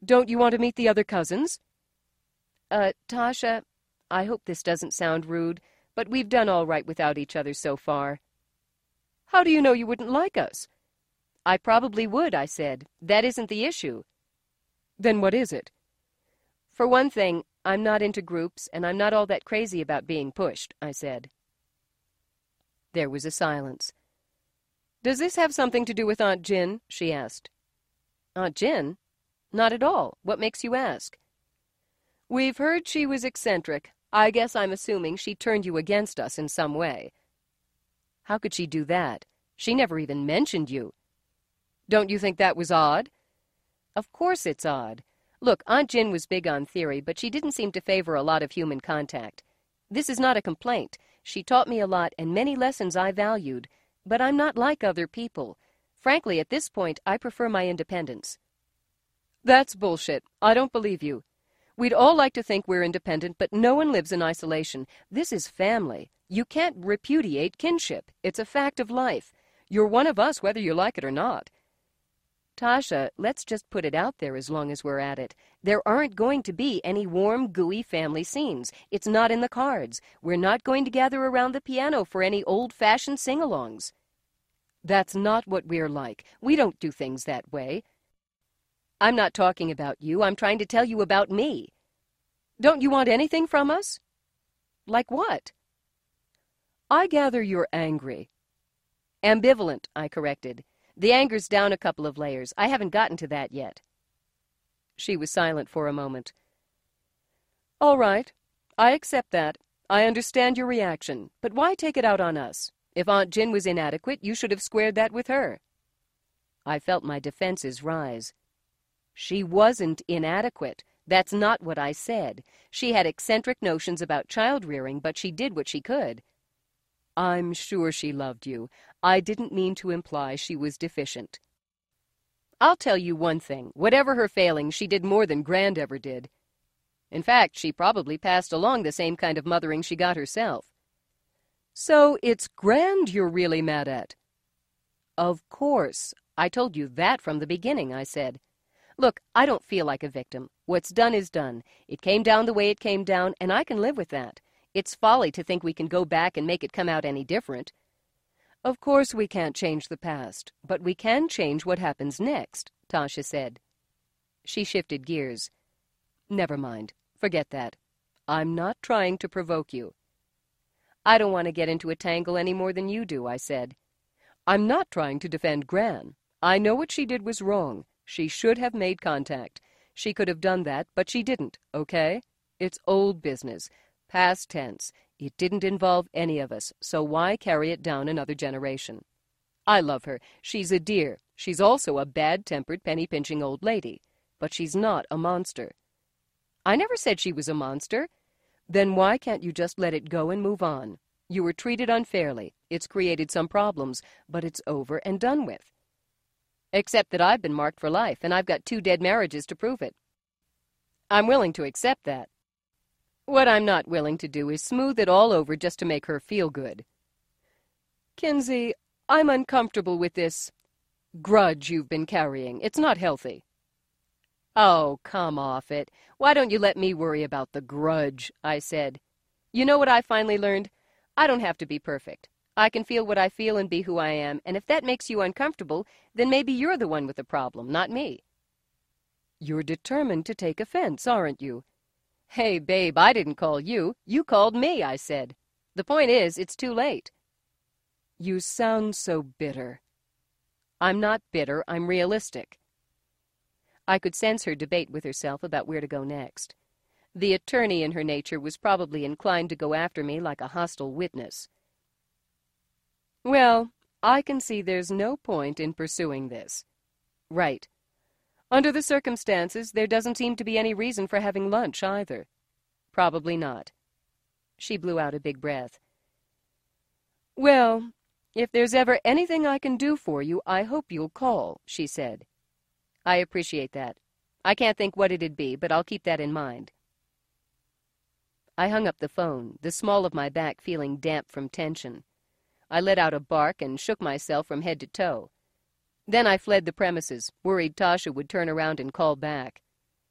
[SPEAKER 2] Don't you want to meet the other cousins?
[SPEAKER 1] Tasha, I hope this doesn't sound rude, but we've done all right without each other so far.
[SPEAKER 2] How do you know you wouldn't like us?
[SPEAKER 1] I probably would, I said. That isn't the issue.
[SPEAKER 2] Then what is it?
[SPEAKER 1] For one thing, I'm not into groups, and I'm not all that crazy about being pushed, I said.
[SPEAKER 2] There was a silence. Does this have something to do with Aunt Jin? She asked.
[SPEAKER 1] Aunt Jin? Not at all. What makes you ask?
[SPEAKER 2] We've heard she was eccentric. I guess I'm assuming she turned you against us in some way.
[SPEAKER 1] How could she do that? She never even mentioned you.
[SPEAKER 2] Don't you think that was odd?
[SPEAKER 1] Of course it's odd. Look, Aunt Jin was big on theory, but she didn't seem to favor a lot of human contact. This is not a complaint. She taught me a lot and many lessons I valued, but I'm not like other people. Frankly, at this point, I prefer my independence.
[SPEAKER 2] That's bullshit. I don't believe you. We'd all like to think we're independent, but no one lives in isolation. This is family. You can't repudiate kinship. It's a fact of life. You're one of us whether you like it or not.
[SPEAKER 1] Tasha, let's just put it out there as long as we're at it. There aren't going to be any warm, gooey family scenes. It's not in the cards. We're not going to gather around the piano for any old-fashioned sing-alongs.
[SPEAKER 2] That's not what we're like. We don't do things that way.
[SPEAKER 1] I'm not talking about you. I'm trying to tell you about me.
[SPEAKER 2] Don't you want anything from us?
[SPEAKER 1] Like what?
[SPEAKER 2] I gather you're angry.
[SPEAKER 1] Ambivalent, I corrected. The anger's down a couple of layers. I haven't gotten to that yet.
[SPEAKER 2] She was silent for a moment. All right. I accept that. I understand your reaction. But why take it out on us? If Aunt Jin was inadequate, you should have squared that with her.
[SPEAKER 1] I felt my defenses rise. She wasn't inadequate. That's not what I said. She had eccentric notions about child-rearing, but she did what she could.
[SPEAKER 2] I'm sure she loved you. I didn't mean to imply she was deficient.
[SPEAKER 1] I'll tell you one thing. Whatever her failings, she did more than Grand ever did. In fact, she probably passed along the same kind of mothering she got herself.
[SPEAKER 2] So it's Grand you're really mad at?
[SPEAKER 1] Of course. I told you that from the beginning, I said. Look, I don't feel like a victim. What's done is done. It came down the way it came down, and I can live with that. It's folly to think we can go back and make it come out any different.
[SPEAKER 2] Of course we can't change the past, but we can change what happens next, Tasha said. She shifted gears. Never mind. Forget that. I'm not trying to provoke you.
[SPEAKER 1] I don't want to get into a tangle any more than you do, I said.
[SPEAKER 2] I'm not trying to defend Gran. I know what she did was wrong. She should have made contact. She could have done that, but she didn't, okay? It's old business. Past tense. It didn't involve any of us, so why carry it down another generation? I love her. She's a dear. She's also a bad-tempered, penny-pinching old lady. But she's not a monster.
[SPEAKER 1] I never said she was a monster.
[SPEAKER 2] Then why can't you just let it go and move on? You were treated unfairly. It's created some problems, but it's over and done with.
[SPEAKER 1] Except that I've been marked for life, and I've got 2 dead marriages to prove it. I'm willing to accept that. What I'm not willing to do is smooth it all over just to make her feel good.
[SPEAKER 2] Kinsey, I'm uncomfortable with this grudge you've been carrying. It's not healthy.
[SPEAKER 1] Oh, come off it. Why don't you let me worry about the grudge, I said. You know what I finally learned? I don't have to be perfect. I can feel what I feel and be who I am, and if that makes you uncomfortable, then maybe you're the one with the problem, not me.
[SPEAKER 2] You're determined to take offense, aren't you?
[SPEAKER 1] Hey, babe, I didn't call you. You called me, I said. The point is, it's too late.
[SPEAKER 2] You sound so bitter.
[SPEAKER 1] I'm not bitter, I'm realistic. I could sense her debate with herself about where to go next. The attorney in her nature was probably inclined to go after me like a hostile witness.
[SPEAKER 2] Well, I can see there's no point in pursuing this.
[SPEAKER 1] Right.
[SPEAKER 2] Under the circumstances, there doesn't seem to be any reason for having lunch, either.
[SPEAKER 1] Probably not. She blew out a big breath.
[SPEAKER 2] Well, if there's ever anything I can do for you, I hope you'll call, she said.
[SPEAKER 1] I appreciate that. I can't think what it'd be, but I'll keep that in mind. I hung up the phone, the small of my back feeling damp from tension. I let out a bark and shook myself from head to toe. Then I fled the premises, worried Tasha would turn around and call back.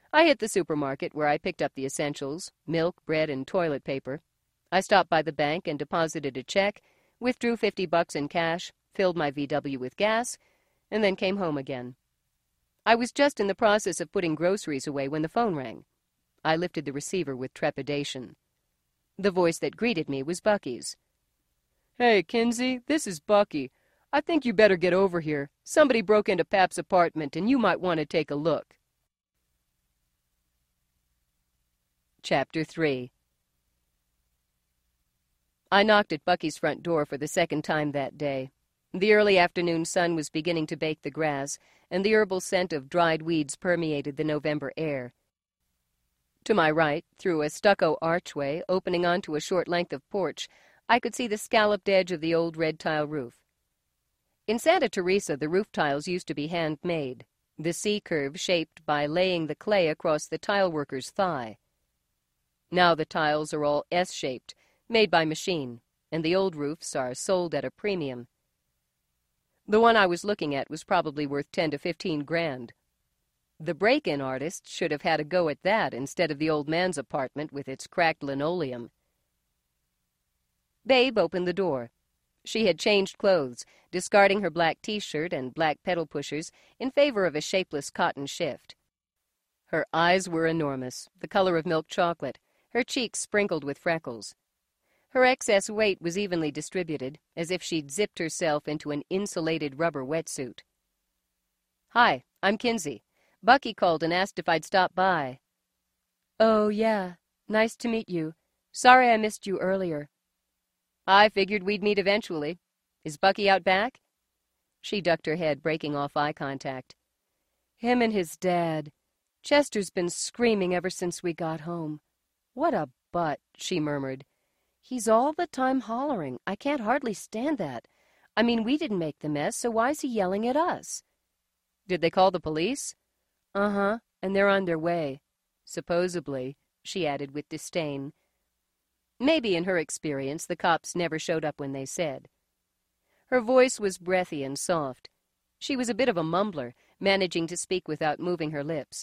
[SPEAKER 1] I hit the supermarket where I picked up the essentials, milk, bread, and toilet paper. I stopped by the bank and deposited a check, withdrew $50 in cash, filled my VW with gas, and then came home again. I was just in the process of putting groceries away when the phone rang. I lifted the receiver with trepidation. The voice that greeted me was Bucky's.
[SPEAKER 2] "Hey, Kinsey, this is Bucky. I think you better get over here. Somebody broke into Pap's apartment, and you might want to take a look."
[SPEAKER 1] Chapter 3. I knocked at Bucky's front door for the second time that day. The early afternoon sun was beginning to bake the grass, and the herbal scent of dried weeds permeated the November air. To my right, through a stucco archway opening onto a short length of porch, I could see the scalloped edge of the old red tile roof. In Santa Teresa, the roof tiles used to be handmade, the C-curve shaped by laying the clay across the tile worker's thigh. Now the tiles are all S-shaped, made by machine, and the old roofs are sold at a premium. The one I was looking at was probably worth 10 to 15 grand. The break-in artist should have had a go at that instead of the old man's apartment with its cracked linoleum. Babe opened the door. She had changed clothes, discarding her black T-shirt and black pedal pushers in favor of a shapeless cotton shift. Her eyes were enormous, the color of milk chocolate, her cheeks sprinkled with freckles. Her excess weight was evenly distributed, as if she'd zipped herself into an insulated rubber wetsuit. "Hi, I'm Kinsey. Bucky called and asked if I'd stop by."
[SPEAKER 2] "Oh, yeah. Nice to meet you. Sorry I missed you earlier."
[SPEAKER 1] "I figured we'd meet eventually. Is Bucky out back?" She ducked her head, breaking off eye contact.
[SPEAKER 2] "Him and his dad. Chester's been screaming ever since we got home. What a butt," she murmured. "He's all the time hollering. I can't hardly stand that. I mean, we didn't make the mess, so why's he yelling at us?"
[SPEAKER 1] "Did they call the police?"
[SPEAKER 2] "Uh-huh, and they're on their way."
[SPEAKER 1] "Supposedly," she added with disdain. Maybe in her experience the cops never showed up when they said. Her voice was breathy and soft. She was a bit of a mumbler, managing to speak without moving her lips.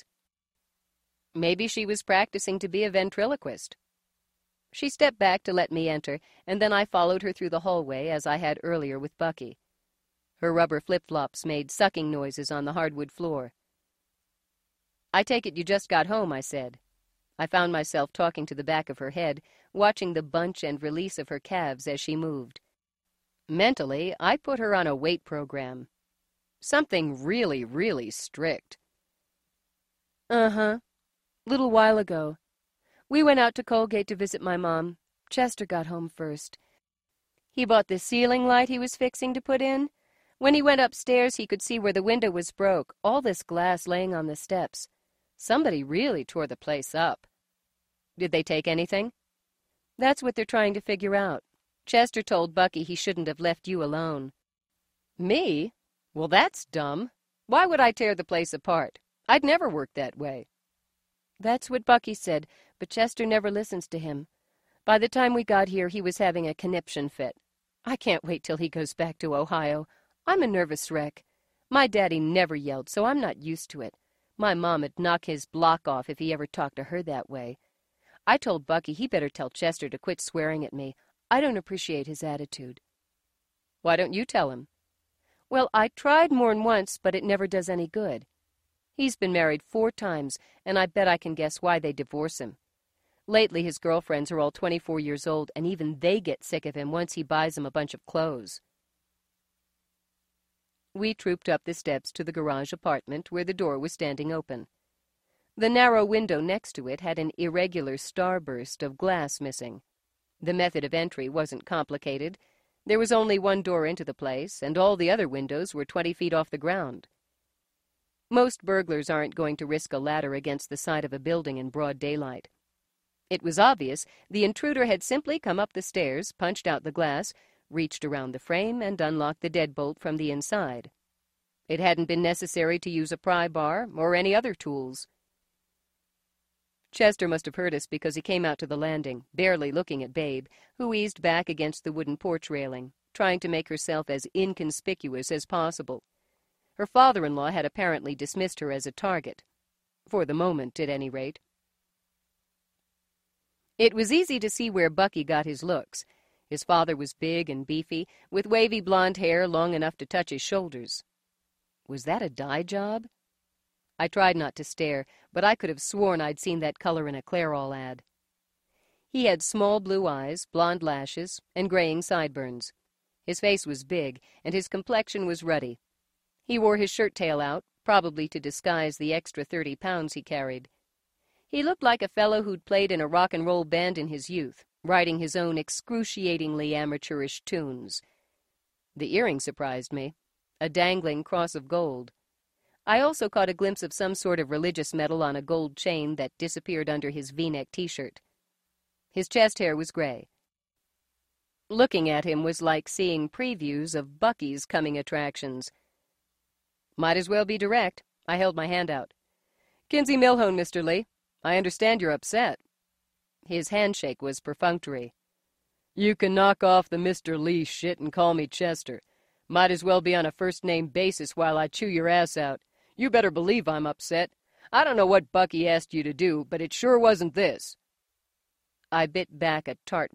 [SPEAKER 1] Maybe she was practicing to be a ventriloquist. She stepped back to let me enter, and then I followed her through the hallway as I had earlier with Bucky. Her rubber flip-flops made sucking noises on the hardwood floor. "I take it you just got home," I said. I found myself talking to the back of her head, watching the bunch and release of her calves as she moved. Mentally, I put her on a weight program. Something really, really strict.
[SPEAKER 2] "Uh-huh. Little while ago. We went out to Colgate to visit my mom. Chester got home first. He bought the ceiling light he was fixing to put in. When he went upstairs, he could see where the window was broke, all this glass laying on the steps. Somebody really tore the place up."
[SPEAKER 1] "Did they take anything?"
[SPEAKER 2] "That's what they're trying to figure out. Chester told Bucky he shouldn't have left you alone."
[SPEAKER 1] "Me? Well, that's dumb. Why would I tear the place apart? I'd never work that way."
[SPEAKER 2] "That's what Bucky said, but Chester never listens to him. By the time we got here, he was having a conniption fit. I can't wait till he goes back to Ohio. I'm a nervous wreck. My daddy never yelled, so I'm not used to it. My mom'd knock his block off if he ever talked to her that way. I told Bucky he better tell Chester to quit swearing at me. I don't appreciate his attitude."
[SPEAKER 1] "Why don't you tell him?"
[SPEAKER 2] "Well, I tried more'n once, but it never does any good. He's been married 4 times, and I bet I can guess why they divorce him. Lately, his girlfriends are all 24 years old, and even they get sick of him once he buys them a bunch of clothes." We trooped up the steps to the garage apartment where the door was standing open. The narrow window next to it had an irregular starburst of glass missing. The method of entry wasn't complicated. There was only one door into the place, and all the other windows were 20 feet off the ground. Most burglars aren't going to risk a ladder against the side of a building in broad daylight. It was obvious the intruder had simply come up the stairs, punched out the glass, reached around the frame, and unlocked the deadbolt from the inside. It hadn't been necessary to use a pry bar or any other tools. Chester must have heard us because he came out to the landing, barely looking at Babe, who eased back against the wooden porch railing, trying to make herself as inconspicuous as possible. Her father-in-law had apparently dismissed her as a target.
[SPEAKER 1] For the moment, at any rate. It was easy to see where Bucky got his looks. His father was big and beefy, with wavy blonde hair long enough to touch his shoulders. Was that a dye job? I tried not to stare, but I could have sworn I'd seen that color in a Clairol ad. He had small blue eyes, blonde lashes, and graying sideburns. His face was big, and his complexion was ruddy. He wore his shirt tail out, probably to disguise the extra 30 pounds he carried. He looked like a fellow who'd played in a rock and roll band in his youth, writing his own excruciatingly amateurish tunes. The earring surprised me, a dangling cross of gold. I also caught a glimpse of some sort of religious medal on a gold chain that disappeared under his V-neck t-shirt. His chest hair was gray. Looking at him was like seeing previews of Bucky's coming attractions. Might as well be direct. I held my hand out. Kinsey Milhone, Mr. Lee. I understand you're upset. His handshake was perfunctory. You can knock off the Mr. Lee shit and call me Chester. Might as well be on a first-name basis while I chew your ass out. You better believe I'm upset. I don't know what Bucky asked you to do, but it sure wasn't this. I bit back a tart